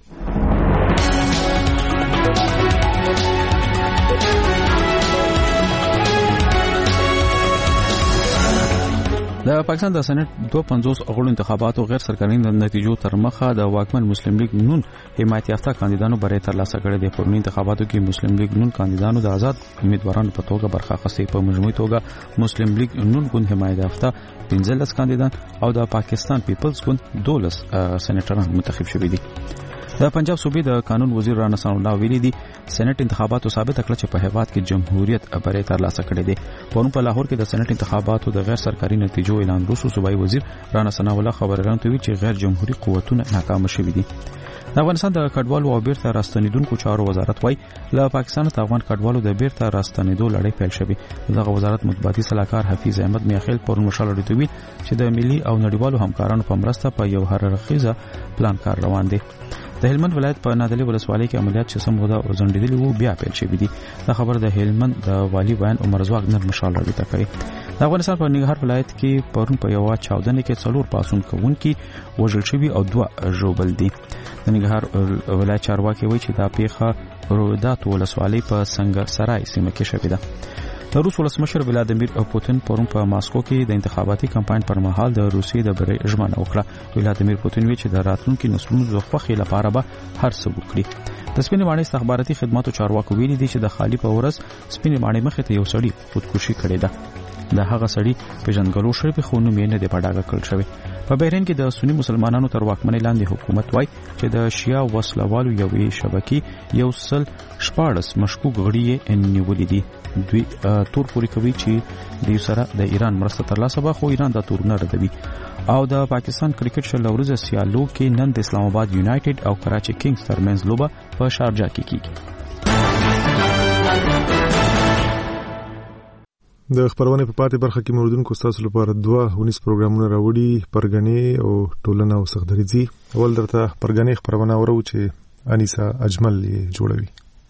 د پاکستان د سېنات دوه پنځوس غړو انتخاباتو غیر سرکاري نتیجو تر مخه د واکمن مسلم لیگ نون حمایت یافته کاندیدانو برای ترلاسه کړي دي. په انتخاباتو کې مسلم لیگ نون کاندیدانو د آزاد امیدوارانو په توګه برخه اخیستې. په مجموعي توګه مسلم لیگ نون ګوند حمایت یافته پنځلس کاندیدان او د پاکستان پیپلز ګوند دولس سېنیټران منتخب شوي دي. د پنجاب صوبې د قانون وزیر رانا ثنا الله ویلي دي سېنات انتخاباتو ثابت کړل چې په هیواد کې جمهوریت برای ترلاسه کړي دي. پرون په لاهور کې د سېنات انتخاباتو د غیر سرکاري نتیجو اعلان وروسته صوبایي وزیر رانا ثنا الله خبرګان ته ویل چې غیر جمهوریت قوتونه ناکام شوي دي. د افغانستان د کډوالو او بیرته راستنیدونکو چارو وزارت وايي له پاکستان ته افغان کډوالو د بیرته راستنیدو لړۍ پیل شوې. دغه وزارت مطبوعاتي صلاحکار حفیظ احمد میاخیل پرون مشال لري چې د ملي او نړیوالو همکارانو په مرسته په یو هررخیزه پلان کار روان دي. د هلمند ولایت په نادلي ولسوالۍ کې عملیات چې سم موده ورزندېدلي وو بیا پیل شوي دي. دا خبر د هلمند د والی بیان عمر زواق نن مشال راډیو ته کړی. د افغانستان په ننګرهار ولایت کې پرون په یو چاودنه کې څلور پاسون کوونکي وژل شوي او دوه ژوبل دي. د ننګرهار ولایت چارواکي وایي چې دا پیښه رودات ولسوالۍ په سنگر سرای سیمه کې شوې ده. د روس ولسمشر ولادیمیر پوتین پرون په ماسکو کې د انتخاباتي کمپاین پر مهال د روسیې د بری ژمنه وکړه. ولادیمیر پوتین ویل چې د راتلونکو نسلونو د خوښۍ لپاره به هر څه وکړي. د سپینې ماڼۍ استخباراتي خدماتو چارواکو ویلي دي چې د خالی په ورځ سپینې ماڼۍ مخې ته یو سړی خودکشي کړې ده. د هغه سړي پیژندګلو شوی خو نوم یې نه دی په ډاګه کړل شوی. په بحرین کې د سنی مسلمانانو تر واکمنۍ لاندې حکومت وای چې د شیا وسلوالو یوې شبکې یو سل شپاړس مشکوک غړي یې نیولې دي. دوی تور پوري کوي چې د سره د ایران مرسته ترلاسه به خو ایران د تورونه ردوي. او د پاکستان کرکټ شل ورځ سیالو کې نن د اسلام آباد یونایټډ او کراچي کینګز ترمنځ لوبه په شارجه کې کیږي. د خبرونه په پاتې برخه کې موردونکو تاسو لپاره دوه ونیس پروګرامونه راوړي پرګنې او ټولنه او سخدریزي. اول درته پرګنې خبرونه ورو چې انیسا اجمل یې جوړوي.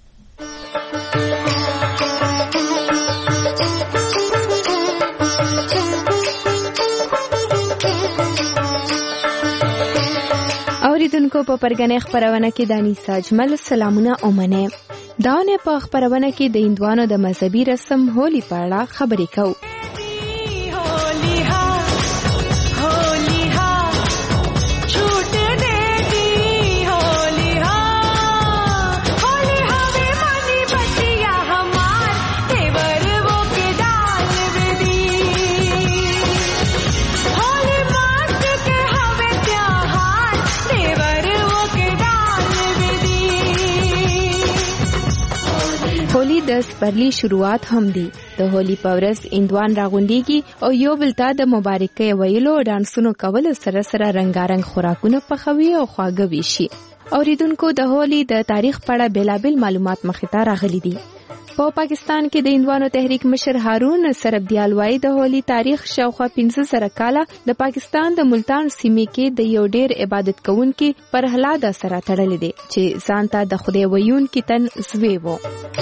اوریدونکو په پرګنې خبرونه کې د انیسا اجمل سلامونه اومنه. داونه په خبرونه کې د هندوانو د مذهبي رسم هولي په اړه خبرې کوو. هولي د سپرلی شروعات هم دی. د هولي په ورځ هندوان راغونډيږي او یو بل ته د مبارکۍ ویلو او ډانسونو کول سره سره رنگارنګ خوراکونه پخوي او خواږه ویشي. اوریدونکو د هولي د تاریخ په اړه بیلابل معلومات مخې ته راغلي دي. په پا پاکستان کې د هندوانو تحریک مشر هارون سربدیال وایي د هولي تاریخ شاوخوا پنځه زره کاله د پاکستان د ملتان سیمې کې د یو ډیر عبادت کوونکي پرهلاد سره تړلې دي چې ځان ته د خدای ویونکي تن زوی وو.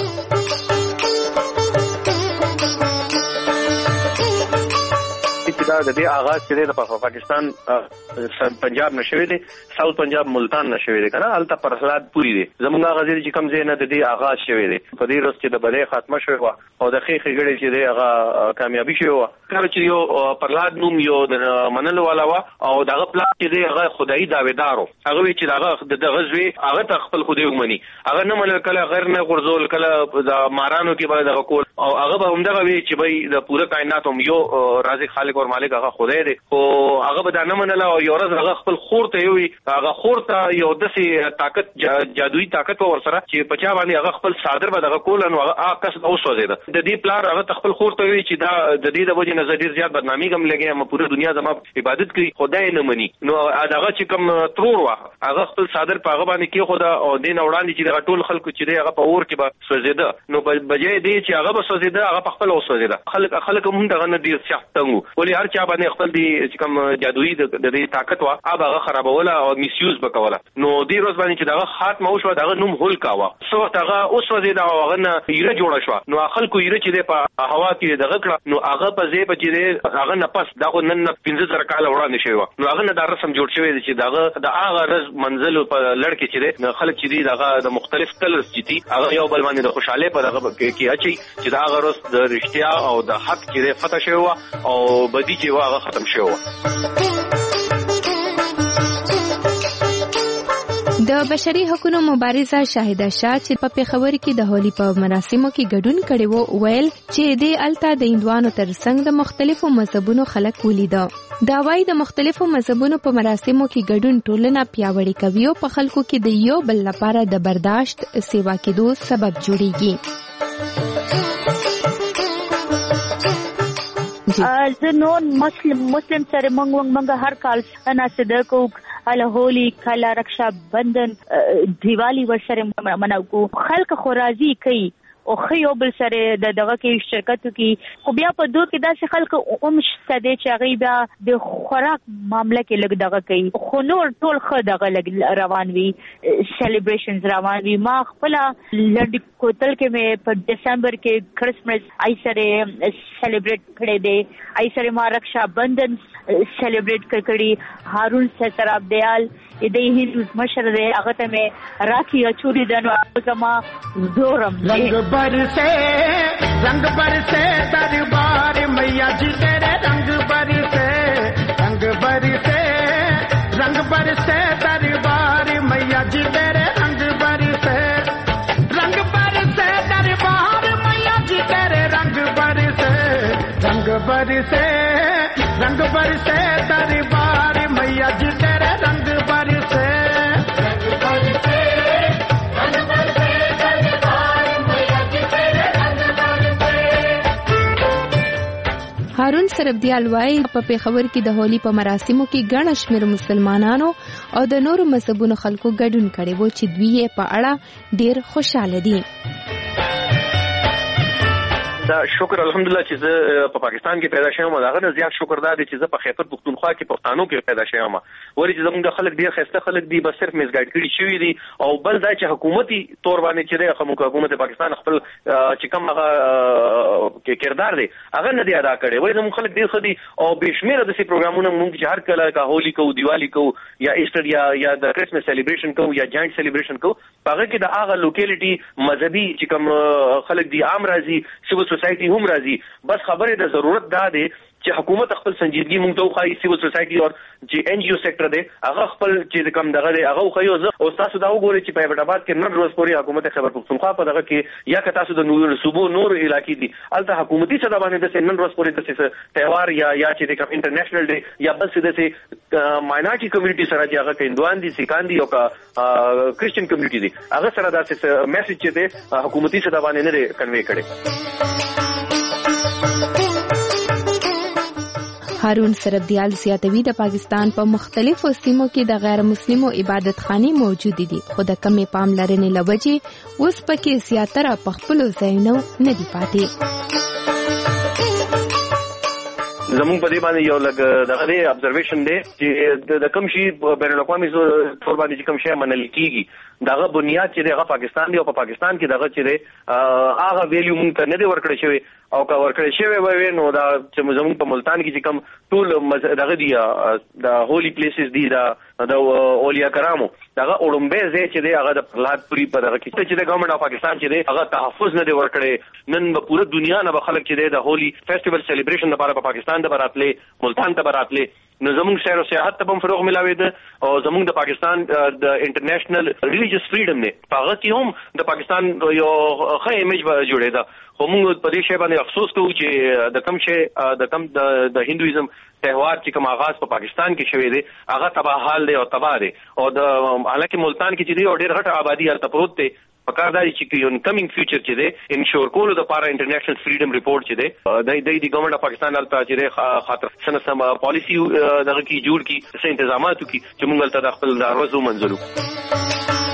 د دې آغاز چې د پاکستان پنجاب نشوي دي ساوث پنجاب ملتان نشوي دي کنه الته پرهلاد پوری دي زمونږ غزیر چې کم زینه د دې آغاز شوی دي په دې ورځ چې د بلې خاتمه شوی و او د خېخې غړي چې دی هغه کامیابی شوی و کله چې یو پرهلاد نوم یو منلو والا و او دغه پلان چې دی هغه خدای داویدارو هغه وی چې دغه د غزوی هغه ته خپل خدای ومني هغه نه مل کله غیر نه غرزول کله د مارانو کې باندې دغه کول او هغه به همدغه وی چې به د پوره کائنات هم یو رازق خالق او خالق هغه خدای دی خو هغه به دا نه منله او یو ورځ هغه خپل خور ته یوي هغه خور ته یو داسې طاقت جادویي طاقت ورسره چې په چا باندې هغه خپل صادر به دغه کول نو هغه کس اوسوځیده د دې پلار هغه خپل خور ته وی چې دا د دې د وجې نه ډیر زیات بدنامي کوم لګي ما پوره دنیا زما عبادت کوي خدای نه مني نو هغه چې کوم ترور وا هغه خپل صادر په هغه باندې کې خدا او دین وړاندې چې د ټول خلکو چې هغه په اور کې به سوځیده نو بجې دې چې هغه به سوځیده هغه په خپل اوسوځیده خلک خلک هم دغه نه ډیر سختنګو ولې هر چا باندې خپل دي چې کوم جادویي د دې طاقت وا هغه خرابوله او میسیوز وکوله نو دې روز باندې چې دغه خاتمه وشو دغه نوم هول کاوه سو هغه اوسوځیده او هغه نه یره جوړه شو نو خلکو یره چې په هوا کې دغه کړه نو هغه په ځای په چې هغه نه پس دغه نن پنځه زره کال وړاندې شوی نو هغه نه دا رسم جوړ شوی چې دغه د هغه رز منزل په لړ کې چې خلک چې دي دغه د مختلف کلرز چې دي هغه یو بل باندې د خوشاله په دغه کې اچي چې دا هغه روز د رښتیا او د حق چې فتح شوی او بدی چې هغه ختم شوی د بشري حقوقو مبارزه شاهده شاه چې په پیښور کې د هولي په مراسمو کې ګډون کړي وو ویل چې د التا د هندوانو ترڅنګ د مختلفو مذهبونو خلک ولیدو دا وايي د مختلفو مذهبونو په مراسمو کې ګډون ټولنه پیاوړې کوي او په خلکو کې د یو بل لپاره د برداشت سیوا کېدو سبب جوړیږي زه نور مسلم مسلم سره مونږ مونږ هر کال انا صدقو کله هولي کله رکشا بندن دیوالی ورسره مناو خلک خو راضي کوي او خيو بل سره د دغه کې شرکت کی خو بیا په دوه کې داسې خلک اوم شته چې هغه بیا د خوراک معاملې کې لګ دغه کوي خو نور ټول خو دغه لګ روان وي سیلیبریشنز روان وي ما خپل لړ کوتل کې مې په دسمبر کې کرسمس آی سره سیلیبریټ کړې دي آی سره ما رکشا بندن سیلیبریټ کړې هارون سراب دیال دې هیڅ مشر دې هغه ته مې راکھی اچوري دنو زما زورم رنگ برسے رنگ برسے دربار मैया जी तेरे रंग बरसे रंग बरसे रंग बरसे दरबार मैया जी तेरे रंग बरसे रंग बरसे दरबार मैया जी तेरे रंग बरसे रंग बरसे रंग बरसे दरबार मैया जी तेरे रंग बरसे هارون سربدیال وايي په پیښور کې د هولي په مراسمو کې ګڼ شمېر مسلمانانو او د نورو مذهبونو خلکو ګډون کړي وو چې دوی یې په اړه ډېر خوشاله دي دا شکر الحمدلله چې زه په پاکستان کې پیدا شوم دا غره زیات شکر دا دی چې زه په خیبر پختونخوا کې پښتانو کې پیدا شوم ورې چې زموږ خلک ډیر خسته خلک دي بس صرف میز ګایډ کړي شوی دي او بل دا چې حکومتي تور باندې چې د حکومت پاکستان خپل چې کوم هغه کې کردار دی هغه نه دی ادا کړی ورې زموږ خلک ډیر خدي او بشمیره د سي پروګرامونو موږ چې هر کله کا هولي کو دیوالی کو یا ایسټر یا یا د کرسمس سیلیبریشن کو یا جاینټ سیلیبریشن کو هغه کې د هغه لوکیلیټي مذهبي چې کوم خلک دي عام راځي سیول سوسایټي هم راځي بس خبره د ضرورت دا دی چې حکومت خپل سنجیدګي مونږ ته وخایي سیول سوسایټي او چې ان جی او سېکټر دی هغه خپل چې کوم دغه دی هغه وخایو او تاسو دا وګورئ چې په ایبټاباد کې نن روز پورې حکومت خیبر پختونخوا په دغه کې یا که تاسو د نور صوبو نور علاقې دي الته حکومتي صدا باندې د نن روز پورې د تهوار یا یا چې کوم انټرنیشنل ډے یا بل څه د ماینورټي کمیونټي سره چې هغه هندوان دي سیکان دي او کا کرسچن کمیونټي دي هغه سره دا څه میسج چې دی حکومتي صدا باندې نه کنوي کړي هارون سربدیال زیاتوي د پاکستان په مختلفو سیمو کې د غیر مسلمو عبادت خانې موجود دي خو د کمې پاملرنې لوجې اوس پکې زیاتره په خپلو ځایونو نه دي پاتې زموږ په دې باندې یو لګ دغه دی ابزرویشن دی چې د کوم شي بین الاقوامي تور باندې چې کوم شی منل کیږي دغه بنیاد چې دغه پاکستان دی او په پاکستان کې دغه چې دی هغه ویلیو مونږ ته نه دی ورکړی شوی او که ورکړی شوی وای نو دا چې زموږ په ملتان کې چې کوم ټول دغه دی د هولي پلیسز دی دا د اولیا کرامو دغه اورمبه ځای چې دی هغه د پرلاد پوری په دغه کې چې د ګورنمنت اف پاکستان چې دی هغه تحفظ نه دی ورکړی نن په پوره دنیا نه خلک چې دی د هولي فیسټیوال سیلیبریشن لپاره په پاکستان ته براتلې ملتان ته براتلې نو زموږ سیر او سیاحت ته هم فروغ ملاوي ده او زموږ د پاکستان د انټرنیشنل ریلیجیس فریډم نه هغه کې هم د پاکستان یو ښه ایمیج جوړې ده. خو موږ په دې شی باندې افسوس کوو چې د کم شی د کم د هندویزم تهوار چې کوم آغاز په پاکستان کې شوی دی هغه تباہ حال دی او تباہ دی او د حالکه ملتان کې چې دی او ډېر غټه آبادی هلته پروت دی. پکارداري چې یو کمینګ فیوچر چې دی انشور کولو د پاره انټرنیشنل فریډم ریپورت چې دی د د د ګورنمنت اف پاکستان هلته چې دی خاطر سن سم پالیسی دغه کې جوړ کی څه تنظیمات کی چې موږ هلته د خپل دروازو منځلو.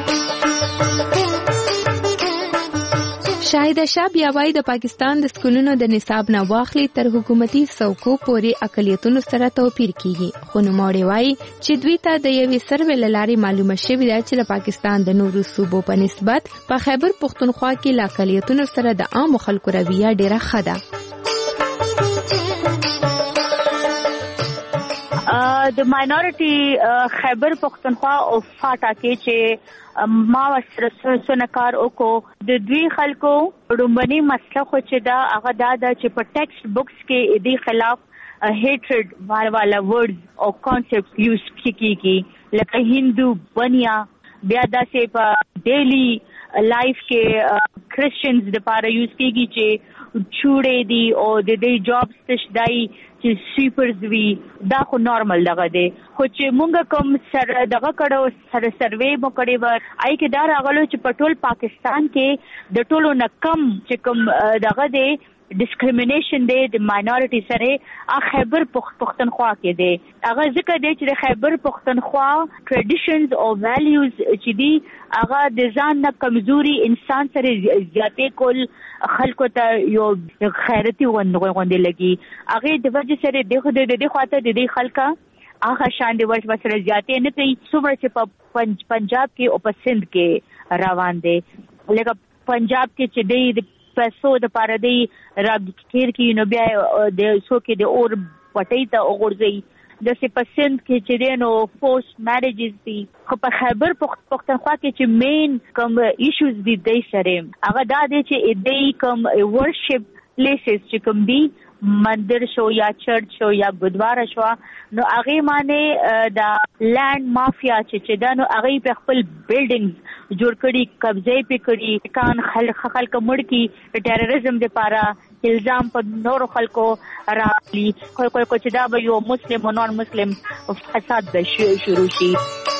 شاهد شاه بیا وايي د پاکستان د سکولونو د نصاب نه واخلي تر حکومتي څوکو پورې اقلیتونو سره توپیر کیږي. خو نوموړی وايي چې دوی ته د یوې سروې له لارې معلومه شوې ده چې د پاکستان د نورو صوبو په نسبت په خیبر پښتونخوا کې له اقلیتونو سره د عامو خلکو رویه ډېره ښه ده. د ماینورټي خیبر پښتونخوا او فاټا کې چې ما سره سنکار وکړو د دوی خلکو رومبني مسله خو چې دا هغه دا ده چې په ټیکسټ بکس کې دې خلاف هیټرډ والا ورډز او کانسپټ یوز کیږي لکه هندو بنیا بیا داسې په ډیلی لایف کې کرسچنز د پاره یوز کیږي چې چوړې دي او د دې جابس تشدای چې سویپرز وی دا خو نارمل دغه دی. خو چې مونږ کوم سره دغه کړو سره سروې مو کړی و آی کې دا راغلو چې په ټول پاکستان کې د ټولو نه کم چې کوم دغه دی ډیسکریمینیشن دی د ماینورټي سره خیبر پښتونخوا کې دی. هغه ځکه دی چې د خیبر پښتونخوا ټریډیشنز او ویلیوز چې دی هغه د ځان نه کمزوري انسان سره زیاتې کول خلکو ته یو خیرتي غونډې لګي. هغه د وجه سره دغه د دې خواته د دې خلکا هغه شان د وجه سره زیاتې نه کوي څومره چې په پنجاب کې او په سند کې روان دي. لکه پنجاب کې چې دی پیسو د پاره دی راګیر کې نو بیا د سو کې د اور پټي ته وګورځي د څه پسند کې چې دی نو فورس میریجز دي. خو په خیبر پښتونخوا کې چې مین کوم ایشوز دي د سره هغه دا دی چې دې کوم ورشپ پلیسز چې کوم دي مندر شو یا چرچ شو یا ګودواره شو نو هغه معنی دا لینډ مافیا چې دا نو هغه په خپل بیلډینګز جوړ کړي قبضه پې کړي کان خلک خلک مړ کی ټیرریزم د پاره الزام په نورو خلکو راغلي. کوئی کوئی چې دا به یو مسلم او نان مسلم فساد به شروع شي.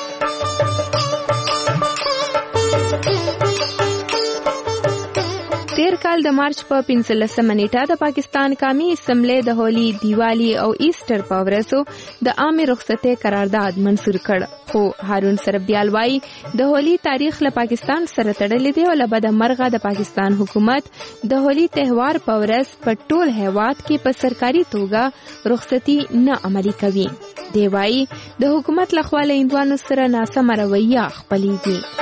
تیر کال د مارچ په پنځلسمه نیټه د پاکستان قومي اسمبلی د هولي دیوالی او ایسټر په ورځو د عامه رخصتۍ قرارداد منسور کړ. خو هارون سربدیال وايي د هولي تاریخ له پاکستان سره تړلې دی او له بده مرغه د پاکستان حکومت د هولي تهوار په ورځ په ټول هیواد کې په سرکاري توګه رخصتي نه عملي کوي. دی وايي د حکومت لخوا له هندوانو سره ناسمه رویه خپلېږي.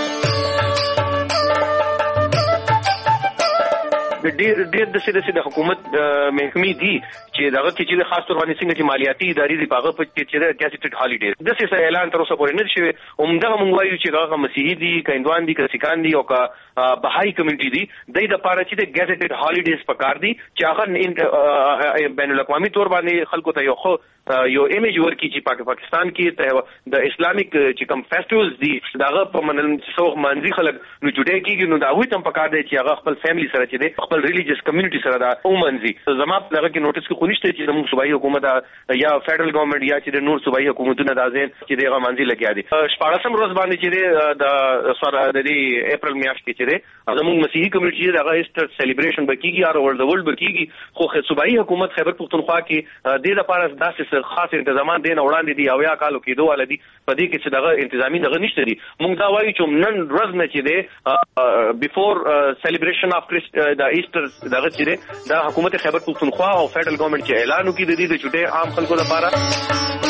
ډېر ډېر د سیده د حکومت محکمې دي چې دغه کې چې خاص تور باندې څنګه چې مالیاتي ادارې دی پاغه په چې د ګیزټډ هالیډیز د څه اعلان تر اوسه پورې نه شوی. همدغه مونږ وایو چې هغه مسیحي دي کیندوان دي کسیکان دي او کا بهایي کمیونټي دي د د پاره چې د ګیزټډ هالیډیز پکار دي چې هغه بین الاقوامي تور باندې خلکو ته یو خو یو ایمیج ورکی چې پاکستان کې د اسلامیک چې کوم فیسټیولز دي داغه په منل څو منځي خلک نو جوړه کیږي نو دا وي تم پکار دی چې هغه خپل فیملی سره چې دی خپل ریلیجیس کمیونټي سره دا او منځي زما دغه کې نوټیس کې خونیشته چې موږ صوبایي حکومت یا فدرل ګورنمنت یا چې د نور صوبایي حکومتونو د ازین چې دغه منځي لګیا دي. شپږم ورځ باندې چې د سره د اپریل میاشت کې چې دی زموږ مسیحي کمیونټي دغه ایسټر سلیبریشن بکیږي اور ورلد ورلد بکیږي. خو صوبایي حکومت خیبر پښتونخوا کې د لپاره داسې خاص انتظامات دین وړاندې دي او یا کالو کې دوه لدی په دې کې چې دغه انتظامی دغه نشته دي. موږ دا وایو چې نن ورځ نه چې دی بیفور سلیبریشن اف د ایسټر دغه چې دی دا حکومت خیبر پښتونخوا او فدرل ګورنمنت چې اعلان وکړي د دې د چټه عام خلکو لپاره.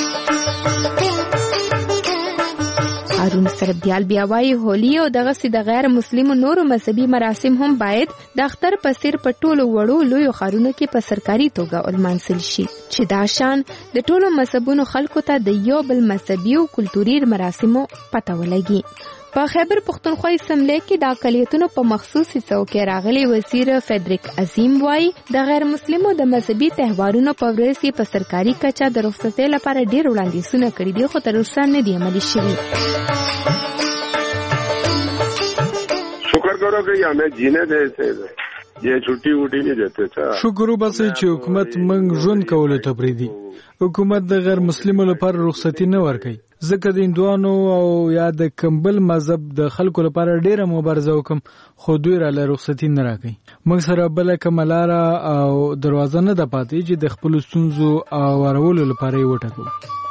هارون سربدیال بیا وايي هولي او دغه سي د غیر مسلمو نورو مذهبي مراسم هم باید د اختر په سیر په ټولو وړو لوی خارونو کې په سرکاري توګه ولمانځل شي چې دا شان د ټولو مذهبونو خلکو ته د یو بل مذهبي او کلتوري مراسمو پته ولګي. په خیبر پښتونخوا اسمبلی کې د اقلیتونو په مخصوص حصو کې راغلي وزیر فیدریک عظیم وایي د غیر مسلمو د مذهبي تهوارونو په ورځ کې په سرکاري کچه د رخصتۍ لپاره ډېر وړاندیزونه کړي دي خو تر اوسه نه دي عملي شوي. شکر کرو کہ ہمیں جینے دیتے یہ چھٹی وٹی نہیں دیتے. شکر وباسئ چې حکومت موږ ژوند کولو ته پرېږدي. حکومت د غیر مسلمو لپاره رخصتي نه ورکوي ځکه د هندوانو او یا د کمبل مذهب د خلکو لپاره ډیره مبارزه وکم خو دوی را له رخصتي نه راکوي. موږ سره بل کومه لاره او دروازه نه ده پاتې چې د خپلو ستونزو اورولو لپاره یې وټاکو.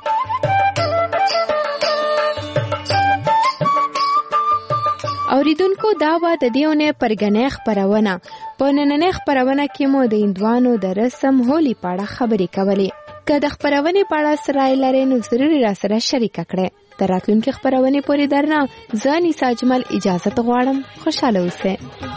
اوریدونکو دا و د دې اونۍ پرګنې خپرونه. په نننۍ خپرونه کې مو د هندوانو د رسم هولي په اړه خبرې کولې. که د خپرونې په اړه څه رایې لرئ نو ضروري راسره شریکه کړئ. د راتلونکې خپرونې پورې درنه زه انیسه اجمل اجازت غواړم. خوشحاله اوسئ.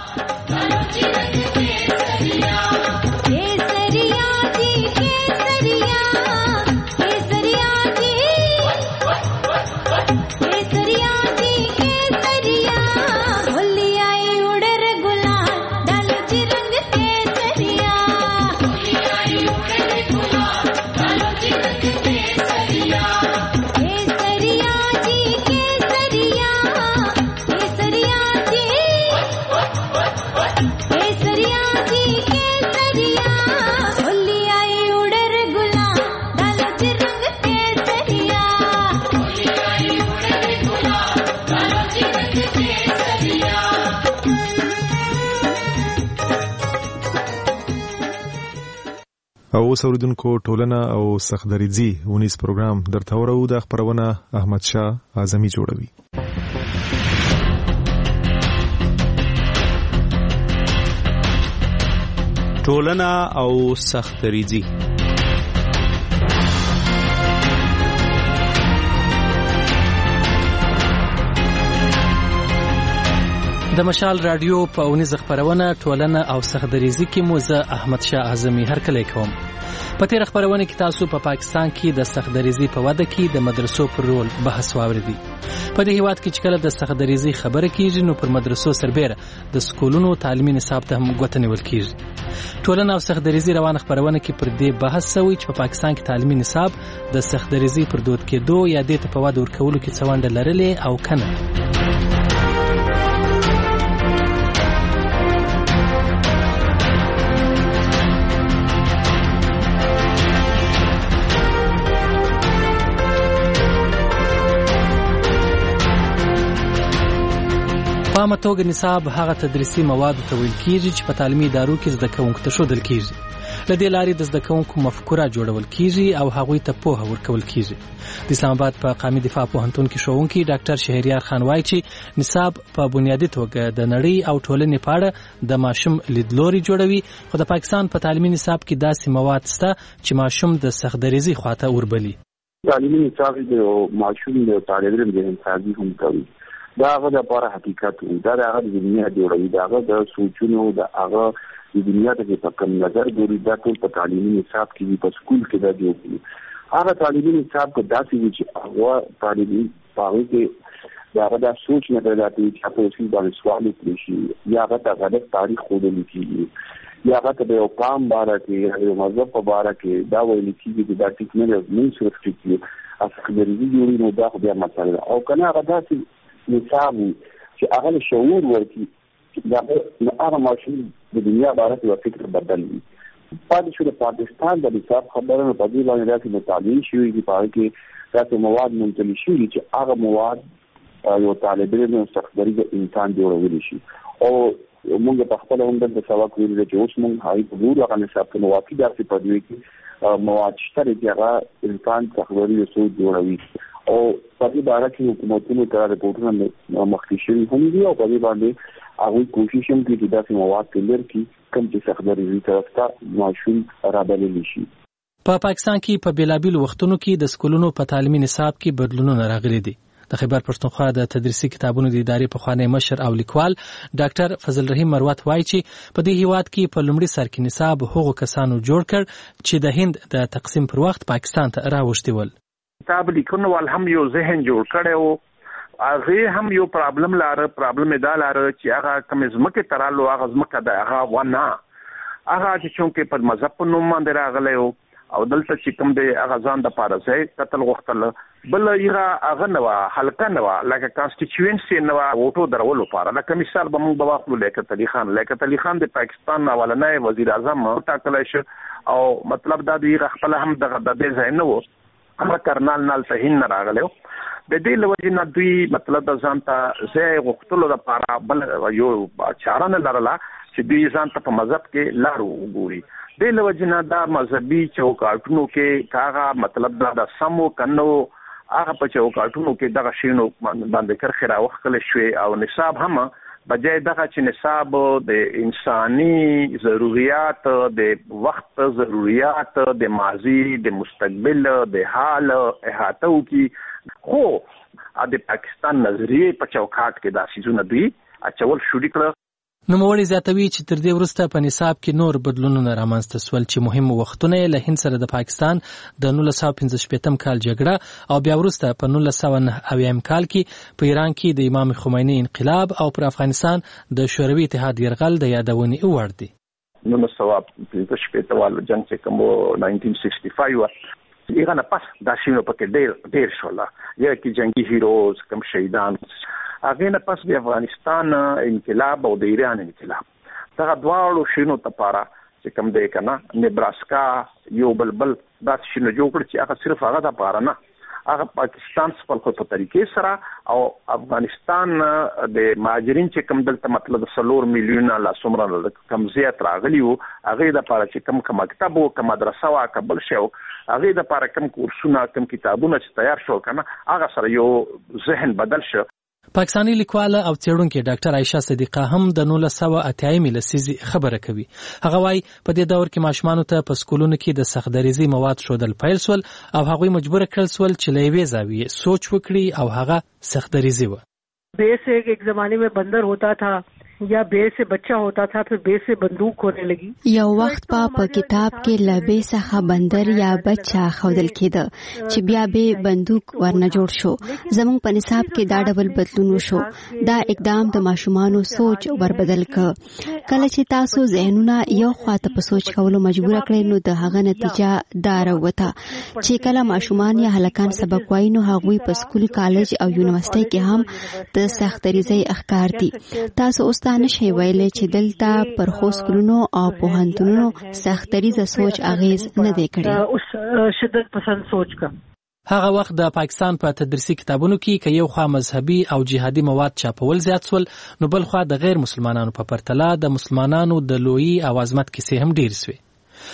او اوریدونکو ټولنه او سخدریزي ونیس پروګرام درته ورو د خبرونه احمد شاه اعظمي جوړوي. ټولنه او سخدریزي د مشال رادیو په اونیز خبرونه ټولنه او سخدریزي کې موزه احمد شاه اعظمي هرکلی کوم. په تیر خبرونه کې تاسو په پا پاکستان کې د سخدریزي په وده کې د مدرسو پر رول بحث واوریدي. په دې هیواد کې چې کله د سخدریزي خبره کیږي نو پر مدرسو سربېره د سکولونو تعلیمي نصاب ته هم ګوته نیول کیږي. ټولنه او سخدریزي روان خبرونه کې پر دې بحث شوی چې په پا پاکستان کې تعلیمي نصاب د سخدریزي پر دود کېدو یا د ته په وده ورکولو کې څه ونډه لرلې او کنه. په عامه توګه نصاب هغه تدریسي مواد ته ویل کېږي چې په تعلیمي ادارو کې زده کوونکو ته ښودل کېږي. له دې لارې د زده کوونکو مفکوره جوړول کېږي او هغوی ته پوهه ورکول کېږي. د اسلام آباد په قامي دفاع پوهنتون کې ښوونکی ډاکټر شهریار خان وایي چې نصاب په بنیادي توګه د نړۍ او ټولنې په اړه د ماشوم لیدلوري جوړوي خو د پاکستان په تعلیمي نصاب کې داسې مواد شته چې ماشوم د سخدریزي خواته وربلي. تعلیمي نصاب د ماشوم د طالب علم د انتخابي هم کوي. دا هغه د لپاره حقیقت دی. دا هغه د دنیا جوړوي. دا هغه د سوچونو د هغه د دنیا ته په کوم نظر ګوري دا ټول په تعلیمي نصاب کې په سکول کې دا جوړي. هغه تعلیمي نصاب کو داسې وي چې هغه طالبي پاره کې دا هغه د سوچ نه راځي چې په اصل باندې سوال وکړي شي یا هغه د غلط تاریخ خوده لیکي یا هغه د یو قام باره کې یا مذهب په باره کې دا ویل کېږي چې دا ټیکنالوژي نه صرف کې اسخدري جوړي نو دا خو بیا مسله او کنه هغه داسې نصاب چې هغه شعور ورکړي دا هغه ماشوم د دنیا باره کې فکر بدلوي. پاتې شو د پاکستان د نصاب خبرونه په دې باندې راځي متعلق شوی دی په کې تاسو مواد منتقل شي چې هغه مواد یو طالب علم سخدري د انسان جوړول شي او موږ په خپل هم د سواک ویل چې اوس موږ هاي په ګورو هغه نصاب کې واقعي درس په دې کې مواد شته چې هغه انسان سخدري او سوچ جوړوي او په دې باره کې حکومتونو ته راپورټونه مخکې شوي هم دي او په دې باندې هغه کوشش هم کوي چې داسې مواد کلر کړي کوم چې سخدري طرف ته ماشوم رابللی شي. په پاکستان کې په بیلابیل وختونو کې د سکولونو په تعلیمي نصاب کې بدلونونه راغلي دي. د خیبر پښتونخوا د تدریسي کتابونو د ادارې پخوانی مشر او لیکوال ډاکټر فضل رحیم مروت وایي چې په دې هیواد کې په لومړي سر کې نصاب هغو کسانو جوړ کړ چې د هند د تقسیم پر وخت پاکستان ته راوښتي ول. کتاب لیکونو ول هم یو ذهن جوړ کړي او هغه هم یو پرابلم لاره پرابلم دا لاره چې هغه کوم ځمکه ترالو هغه ځمکه د هغه ونه هغه چې څنګه په مذهب په نوم باندې راغلی او دلته چې کوم دی هغه ځان د پاره ځای قتل غوښتل بل یې هغه نو حلقه نو لکه کانسټیټیوئنسي نو ووټو درولو لپاره لکه مثال به موږ بواخلو لیاقت علي خان لیاقت علي خان د پاکستان اولنۍ وزیر اعظم ټاکلی شو او مطلب دا دی خپل هم دغه د دې ځای نه و هغه کرنال نال ته هین راغلی د دې لوجې نه دوی مطلب د ځان ته ځای غوښتلو لپاره بل یو چاره نه لرله چې دوی ځان ته په مذهب کې لارو وګوري د لوجې نه دا مذهبي چوکاټونو کې کاغه مطلب دا د سمو کنو هغه په چوکاټونو کې دغه شینو باندې کرخه راوخل شوی او نصاب هم بجای دغه چې نصاب د انساني ضرورت د وخت ضرورت د ماضي د مستقبل د حال احاطه کوي خو د پاکستان نظریه په چوکاټ کې دا شیزونه دوی اچول شروع کړ. نوموړی زیاتوي چې تر دې وروسته په نصاب کې نور بدلونونه رامنځته سول چې مهم وختونه له هند سره د پاکستان د نولس سوه پنځه شپېتم کال جګړه او بیا وروسته په نولس سوه نهه اویایم کال کې په ایران کې د امام خمیني انقلاب او پر افغانستان د شوروي اتحاد یرغل د یادونې وړ دي. نولس سوه پنځه شپېته والو جنگ چې کوم نایزده سیکسټي فایو ایران پاس دا شینو پکې ډېر ډېر شول یا کې جنگي هیروز کوم شهیدان هغه نه پس د افغانستان انقلاب او د ایران انقلاب دا دواړو شینو لپاره چې کوم دی کنه نبراسکا یو بلبل دا شینو جوړ کړ چې هغه صرف هغه د لپاره نه هغه پاکستان خپل خو په طریقې سره او افغانستان د مهاجرین چې کوم دلته مطلب سلور میلیونه لا څومره کم زیات راغلی وو هغه د لپاره چې کوم کوم مکتب او کوم مدرسه وا قبل شو هغه د لپاره کوم کورسونه کوم کتابونه چې تیار شو کنه هغه سره یو ذهن بدل شو. پاکستانی لیکواله او څېړونکې ډاکټر عایشه صدیقه هم د نولس سوه اتیایمې لسیزې خبره کوي. هغه وایي په دې دور کې ماشومانو ته په سکولونو کې د سختدریزي مواد ښودل پیل سول او هغوی مجبور کړل سول چې له یوې زاویې سوچ وکړي او هغه سختدریزي وه. بے سے ایک زمانے میں بندر ہوتا تھا یا بے سے بچہ ہوتا تھا پھر بے سے بندوق ہونے لگی. یو وخت په کتاب کې لبه څخه بندر یا بچہ خودل کېده چې بیا به بندوق ورنه جوړ شو. زموږ په نصاب کې دا ډول بدلون وشو. دا اقدام د ماشومانو سوچ وربدل ک. کله چې تاسو ذهنونه یو خواته په سوچ کولو مجبور کړئ نو د هغه نتیجه دا راوته چې کله ماشومان یا هلکان سبق وایي نو هغوی په سکول کالج او یونیورسيټي کې هم د سختدریزي اخکار دي. تاسو اوس نشي ویلې چې دلته پر خو سکولونو او پوهنتونونو سختدریزه سوچ اغیز نه دی کړی. اوس شدت پسند سوچ کا هغه وخت د پاکستان په تدریسي کتابونو کې که یو خوا مذهبي او جهادي مواد چاپول زیات سول نو بل خوا د غیر مسلمانانو په پرتله د مسلمانانو د لویي او عظمت کیسې هم ډیر سوې.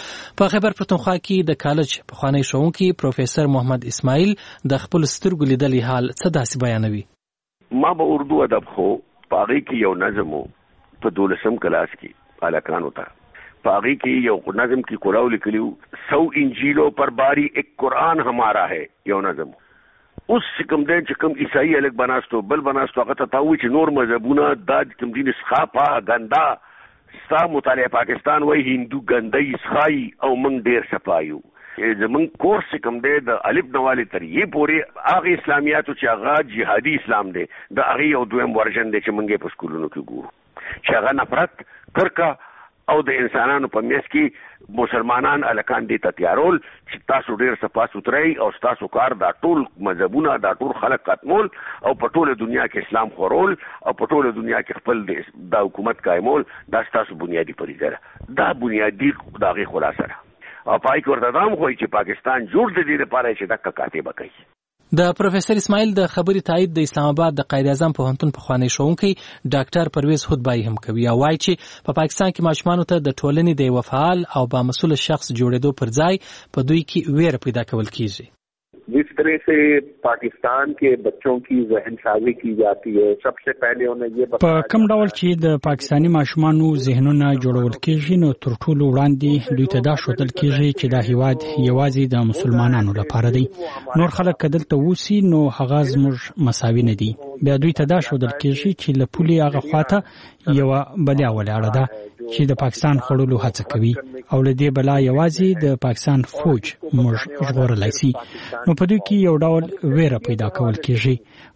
په خیبر پښتونخوا کې د کالج پخوانی ښوونکي پروفیسور محمد اسماعیل د خپل سترګو لیدلي حال څه داسې بیانوي. ما به اردو ادب خو پاغي کې یو نظم په دولسم کلاس کې الکانو ته پاغي کې یو نظم کې قراو لیکلیو سو انجیلو پر باری ایک قرآن ہمارا ہے یو نظم. اوس کوم دین چې کوم عیسائی الګ بناستو بل بناستو هغه ته تاوي چې نور مذهبونه د کوم دین اسخاپا غندا ستا مطالعه پاکستان وای هندو غندای اسخای او من ډیر صفایو زمون کورس کوم دی د الف نواله تر یې پورې هغه اسلامیاتو چې هغه جهادي اسلام دی د هغه یو دویم ورژن دی چې مونږه په سکولونو کې ګورو چې هغه نفرت کرکا او د انسانانو په میس کې مسلمانان الکان دي تیارول چې تاسو ډیر صفا سوتري او تاسو کار دا ټول مذهبونه دا ټول خلق قتمول او په ټوله دنیا کې اسلام خورول او په ټوله دنیا کې خپل د حکومت قائمول دا تاسو بنیادی پریزه دا بنیادی داغه خلاصه او پای کې ورته دام خوای چې پاکستان جوړ د دې لپاره چې دغه کاتبه کوي. د پروفیسور اسماعیل د خبري تایید د اسلام آباد د قائد اعظم پوهنتون پخوانی ښوونکی ډاکټر پرویز خطبای هم کوي او وايي چې په پا پاکستان کې ماشومانو ته د ټولنې د یو فعال او با مسؤل شخص جوړېدو پر ځای په دوی کې ویره پیدا کول کیږي. जिस तरह से पाकिस्तान के बच्चों की ज़हन साजी की जाती है सबसे पहले उन्हें ये په کوم ډول چې د پاکستانی ماشومانو ذهنونه جوړول کېږي نو تر ټولو وړاندې دوی ته دا ښودل کېږي چې دا هیواد یوازې د مسلمانانو لپاره دی نور خلک که دلته اوسي نو هغه زموږ مساوي نه دي بیا دوی ته دا ښودل کېږي چې له پولې هغه خواته یوه بلیا ولاړه ده چې د پاکستان خړولو هڅه کوي او له دې بلا یوازې د پاکستان فوج موږ ژغورلی سي نو په دوی کې یو ډول ویره پیدا کول کېږي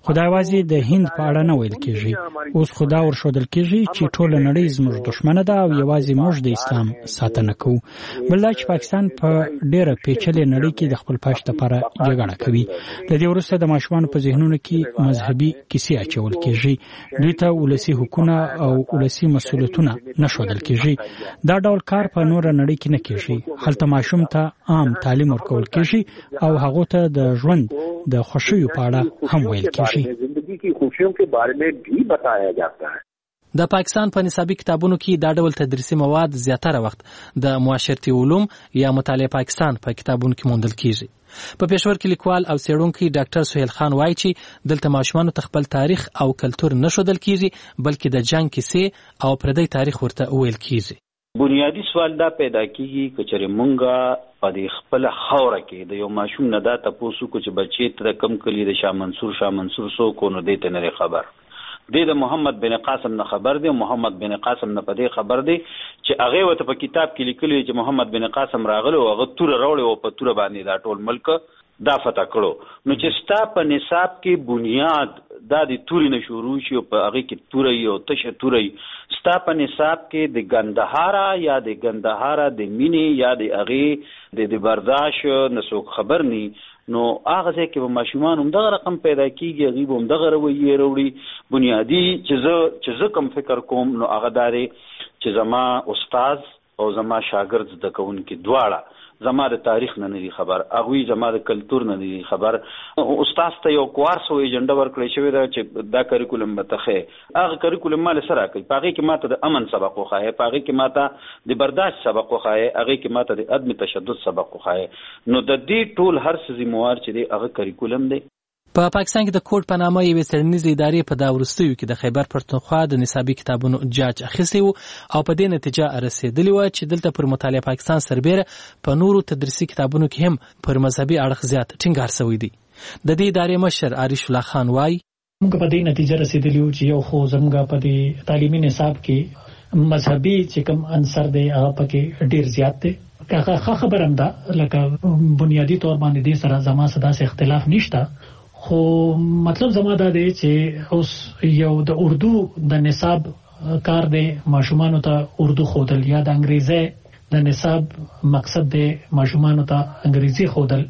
خدای وازي د هند په اړه نه ویل کیږي. اوس خدا ورښودل کیږي چې ټول نړۍ زموږ دښمنه ده او یوازې موږ د اسلام ساتنه کوو. بل چې پاکستان په ډیره پیچلې نړۍ کې د خپل پاشت لپاره جګړه کوي. د دې وروسته د ماشومان په ذهنونو کې مذهبي کیسې اچول کیږي. دوی ته ولسی حقوقونه او ولسی مسؤلیتونه نشودل کیږي. دا ډول کار په نور نړۍ کې نه کیږي. هلته ماشوم ته عام تعلیم ورکول کیږي او هغه ته د ژوند د خوشیو په اړه هم ویل کیږي. زندگی کی خوشیوں کے بارے میں بھی بتایا جاتا ہے. د پاکستان په نصابي کتابونو کې دا ډول تدریسي مواد زیاتره وخت د معاشرتي علوم یا مطالعه پاکستان په پاکستان کې موندل کیږي. په پېښور کې لیکوال او څېړونکی ډاکټر سهیل خان وایي چې دلته ماشومان خپل تاریخ او کلچر نه شودل کیږي بلکې د جنگ کیسې او پردی تاریخ ورته ویل کیږي. بنیادی سوال دا پیدا کیږي چې چېرې مونږه په دې خپل خوره کې د یو ماشوم نه دا تاسو کو چې بچی ته کم کلی د شاه منصور شاه منصور سو کو نه دی ته نه خبر دی د محمد بن قاسم نه خبر دی. محمد بن قاسم نه په دې خبر دی چې هغه وته په کتاب کې لیکلی چې محمد بن قاسم راغله او هغه تور راوړی او په تور باندې دا ټول ملک دا فتح کړو. نو چې ستا په نصاب کې بنیاد دا د توري نه شروع شي او په هغه کې توري او تشه توري ستا په نصاب کې د ګندهارا یا د ګندهارا د مینې یا د هغه د برداشت نسو خبر ني نو هغه ځکه په ماشومان هم دغه رقم پیدا کیږي غیب هم دغه رویه وروړي. بنیادی چې زه چې زه کوم فکر کوم نو هغه داري چې زما استاد او زما شاګرد د کوونکې دواړه زما د تاریخ نه نه خبر هغه زما د کلچر نه نه خبر. استاد ته یو کوارسو ایجنډا ورکړی شوی دا چې دا کریکولم متخه هغه کریکولم مال سره کوي. پاره کې ماته د امن سبق وخایي، پاره کې ماته د برداشت سبق وخایي، هغه کې ماته د عدم تشدد سبق وخایي. نو د دې ټول هر څه زموار چې دی هغه کریکولم دی. په پاکستان کې د کوډ په نامه یوې څېړنیزې ادارې په دا وروستیو کې د خیبر پښتونخوا د نصابي کتابونو جاج اخیستی و او په دې نتیجه رسیدلی و چې دلته پر مطالعه پاکستان سربېره په نورو تدریسي کتابونو کې هم پر مذهبي اړخ زیات ټینګار شوی دی. د دې ادارې مشر عارف الله خان وایي موږ په دې نتیجه رسیدلی و چې یو خو زموږ په دې تعلیمي نصاب کې مذهبي چې کوم عنصر دی هغه پکې ډیر زیات دی. هغه خبره هم ده لکه بنیادی تور باندې دې سره زما سره اختلاف نشته، خو مطلب زما دا دی چې اوس یو د اردو د نصاب کار دی ماشومان ته اردو خودل یا د انګریزي د نصاب مقصد دی ماشومان ته انګریزي خودل.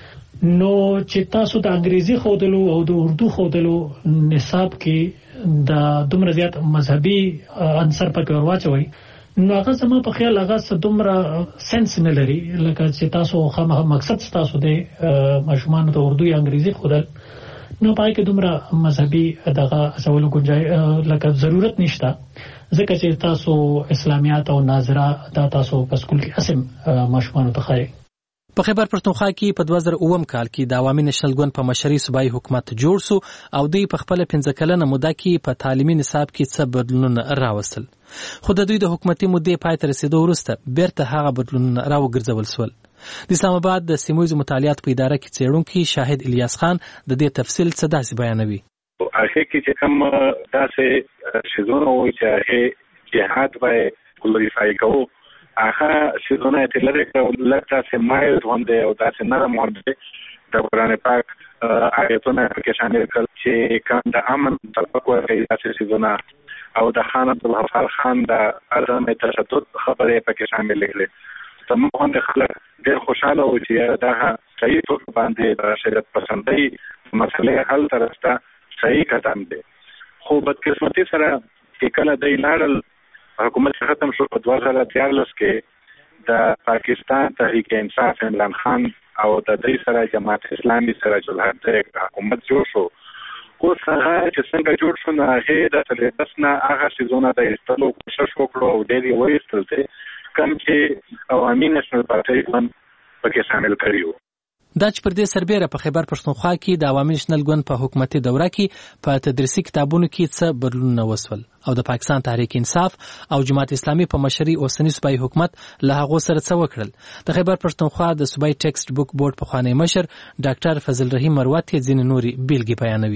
نو چې تاسو د انګریزي خودلو او د اردو خودلو نصاب کې د دومره زیات مذهبي عنصر پکې ورواچوي نو هغه زما په خیال هغه څه دومره سنس نه لري لکه چې تاسو خامخا مقصد تاسو د ماشومان ته اردو یا انګریزي خودل نو پای کې دومره مذهبي دغه سوالو گنجای لکه ضرورت نشته ځکه چې تاسو اسلامیات او ناظره دا تاسو په سکول کې اسم ماشومان ته خایي. په خیبر پښتونخوا کې په دوه زره اووه کال کې د عوامي نشنل ګوند په مشرۍ صوبایي حکومت جوړ شو او دوی په خپل پنځه کلنه موده کې په تعلیمي نصاب کې څه بدلونونه راوستل. خو د دوی د حکومتي مودې پای ته رسیدو وروسته بیرته هغه بدلونونه راوګرځول شول. د اسلام آباد د سیمویزو مطالعات په اداره کې څېړونکی شاهد الیاس خان د دې تفصیل څه داسې بیانوي. هغه کې چې کوم داسې شیزونه وي چې هغه جهاد به ګلوریفای کوو هغه شیزونه ته لږ لږه سمایل باندې او داسې نرم باندې د قرآن پاک آیتونه کې شامل کړل چې کوم د امن تفکر کوي داسې شیزونه او د خان عبدالغفار خان د عدم تشدد خبرې پکې شامل کړل. تمام باندې خلک ډېر خوشاله و چې دا صحیح توګه باندې د شریعت پسندۍ مسلې حل ترسته صحیح قدم دی. خو بدقسمتي سره چې کله د لاړل حکومت ختم شو په دوه زره دیارلس کې د پاکستان تحریک انصاف عمران خان او د دې سره جماعت اسلامي سره جوړ حکومت جوړ شو. اوس هغه چې څنګه جوړ شو نو هغه د سلیبس نه هغه شیزونه د ایستلو کوشش وکړو او ډېر یې وایستل چې کوم چې عوامي نشنل پارټي هم پکې شامل کړیو. دا چې پر دې سربېره په خیبر پښتونخوا کې د عوامي نشنل ګوند په حکومتي دوره کې په تدریسي کتابونو کې څه بدلونونه وسول او د پاکستان تحریک انصاف او جماعت اسلامي په مشرۍ اوسنی صوبایي حکومت له هغو سره څه وکړل. د خیبر پښتونخوا د صوبایي ټیکسټ بوک بورډ پخوانی مشر ډاکټر فضل رحیم مروت ځینې نورې بیلګې بیانوي.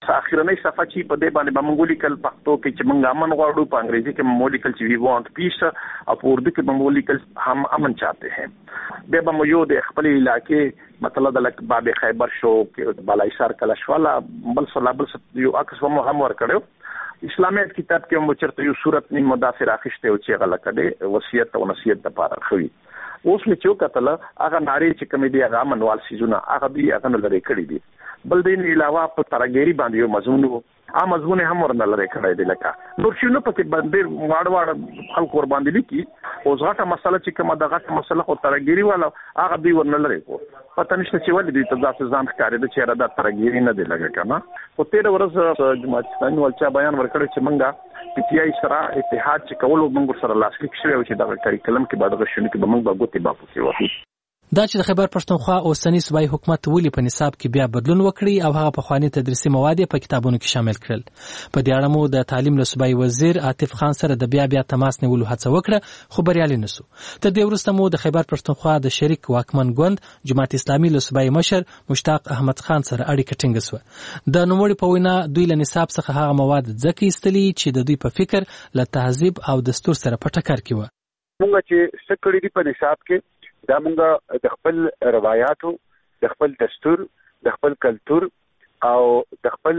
اخیرنۍ صفحه چې په دې باندې بمغولي کل پښتو کې چې موږ امن غواړو، په انګریزي کې بمغولي کل چې وی وانټ پیس، او په اردو کې بمغولي کل هم امن چاہتے ہیں. به به یو د خپل علاقې مطلب د لک باب خیبر شو کې بالایسار کلشوالا بل صلا بل یو عکس هم هم ور کړو. اسلامیت کتاب کې مو چرته یو صورت نیم مدافع راخښته او چې غلطه ده وصیت او نصیحت لپاره خوي. اوس می چې کتل هغه ناری چې کوم دی هغه منوال سيزونه هغه دی هغه لري کړی دي. بل دین علاوه په ترګيري باندې یو مضمون وو، ا مضمون هم ورنه لري کړی دی. لکه نور شنو پکې باندې واړ واړ خلک ور باندې لیکي او ځغه مسله چې کومه دغه مسله خو ترګيري والا هغه دی ورنه لري کو پته نشته چې ولې دې ته ځات ځان ښکارې د چیرې د ترګيري نه دی لګا کنه. په تیر ورځ جماعت اسلامي ولچا بیان ورکړ چې منګه پی ټی آی سره اتحاد چې کولو موږ سره لاسلیک شوی او چې دغه کریکلم کې بعد غشنه کې به موږ به ګوتې باپو کې وایو. دا چې د خیبر پښتونخوا اوسنی صوبایي حکومت ولې په نصاب کې بیا بدلون وکړي او هغه په خواني تدریسي مواد په کتابونو کې شامل کړل. په دې اړه مو د تعلیم له صوبایي وزیر عاطف خان سره د بیا بیا تماس نیولو هڅه وکړه، خو بریالي نشو. تر دې وروسته مو د خیبر پښتونخوا د شریک واکمن ګوند جماعت اسلامي له صوبایي مشر مشتاق احمد خان سره اړیکه ټینګه شوه. د نوموړي په وینا دوی له نصاب څخه هغه مواد ځکه ایستلي چې د دوی په فکر له تهذیب او دستور سره په ټکر کې و. موږ چې سکړې دي په نصاب کې دا مونږه د خپل روایتو، د خپل دستور، د خپل کلچر او د خپل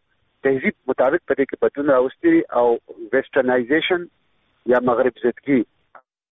تهذیب مطابق په دې کې بدلون راوستي او ویسټرنایزیشن یا مغرب زدګي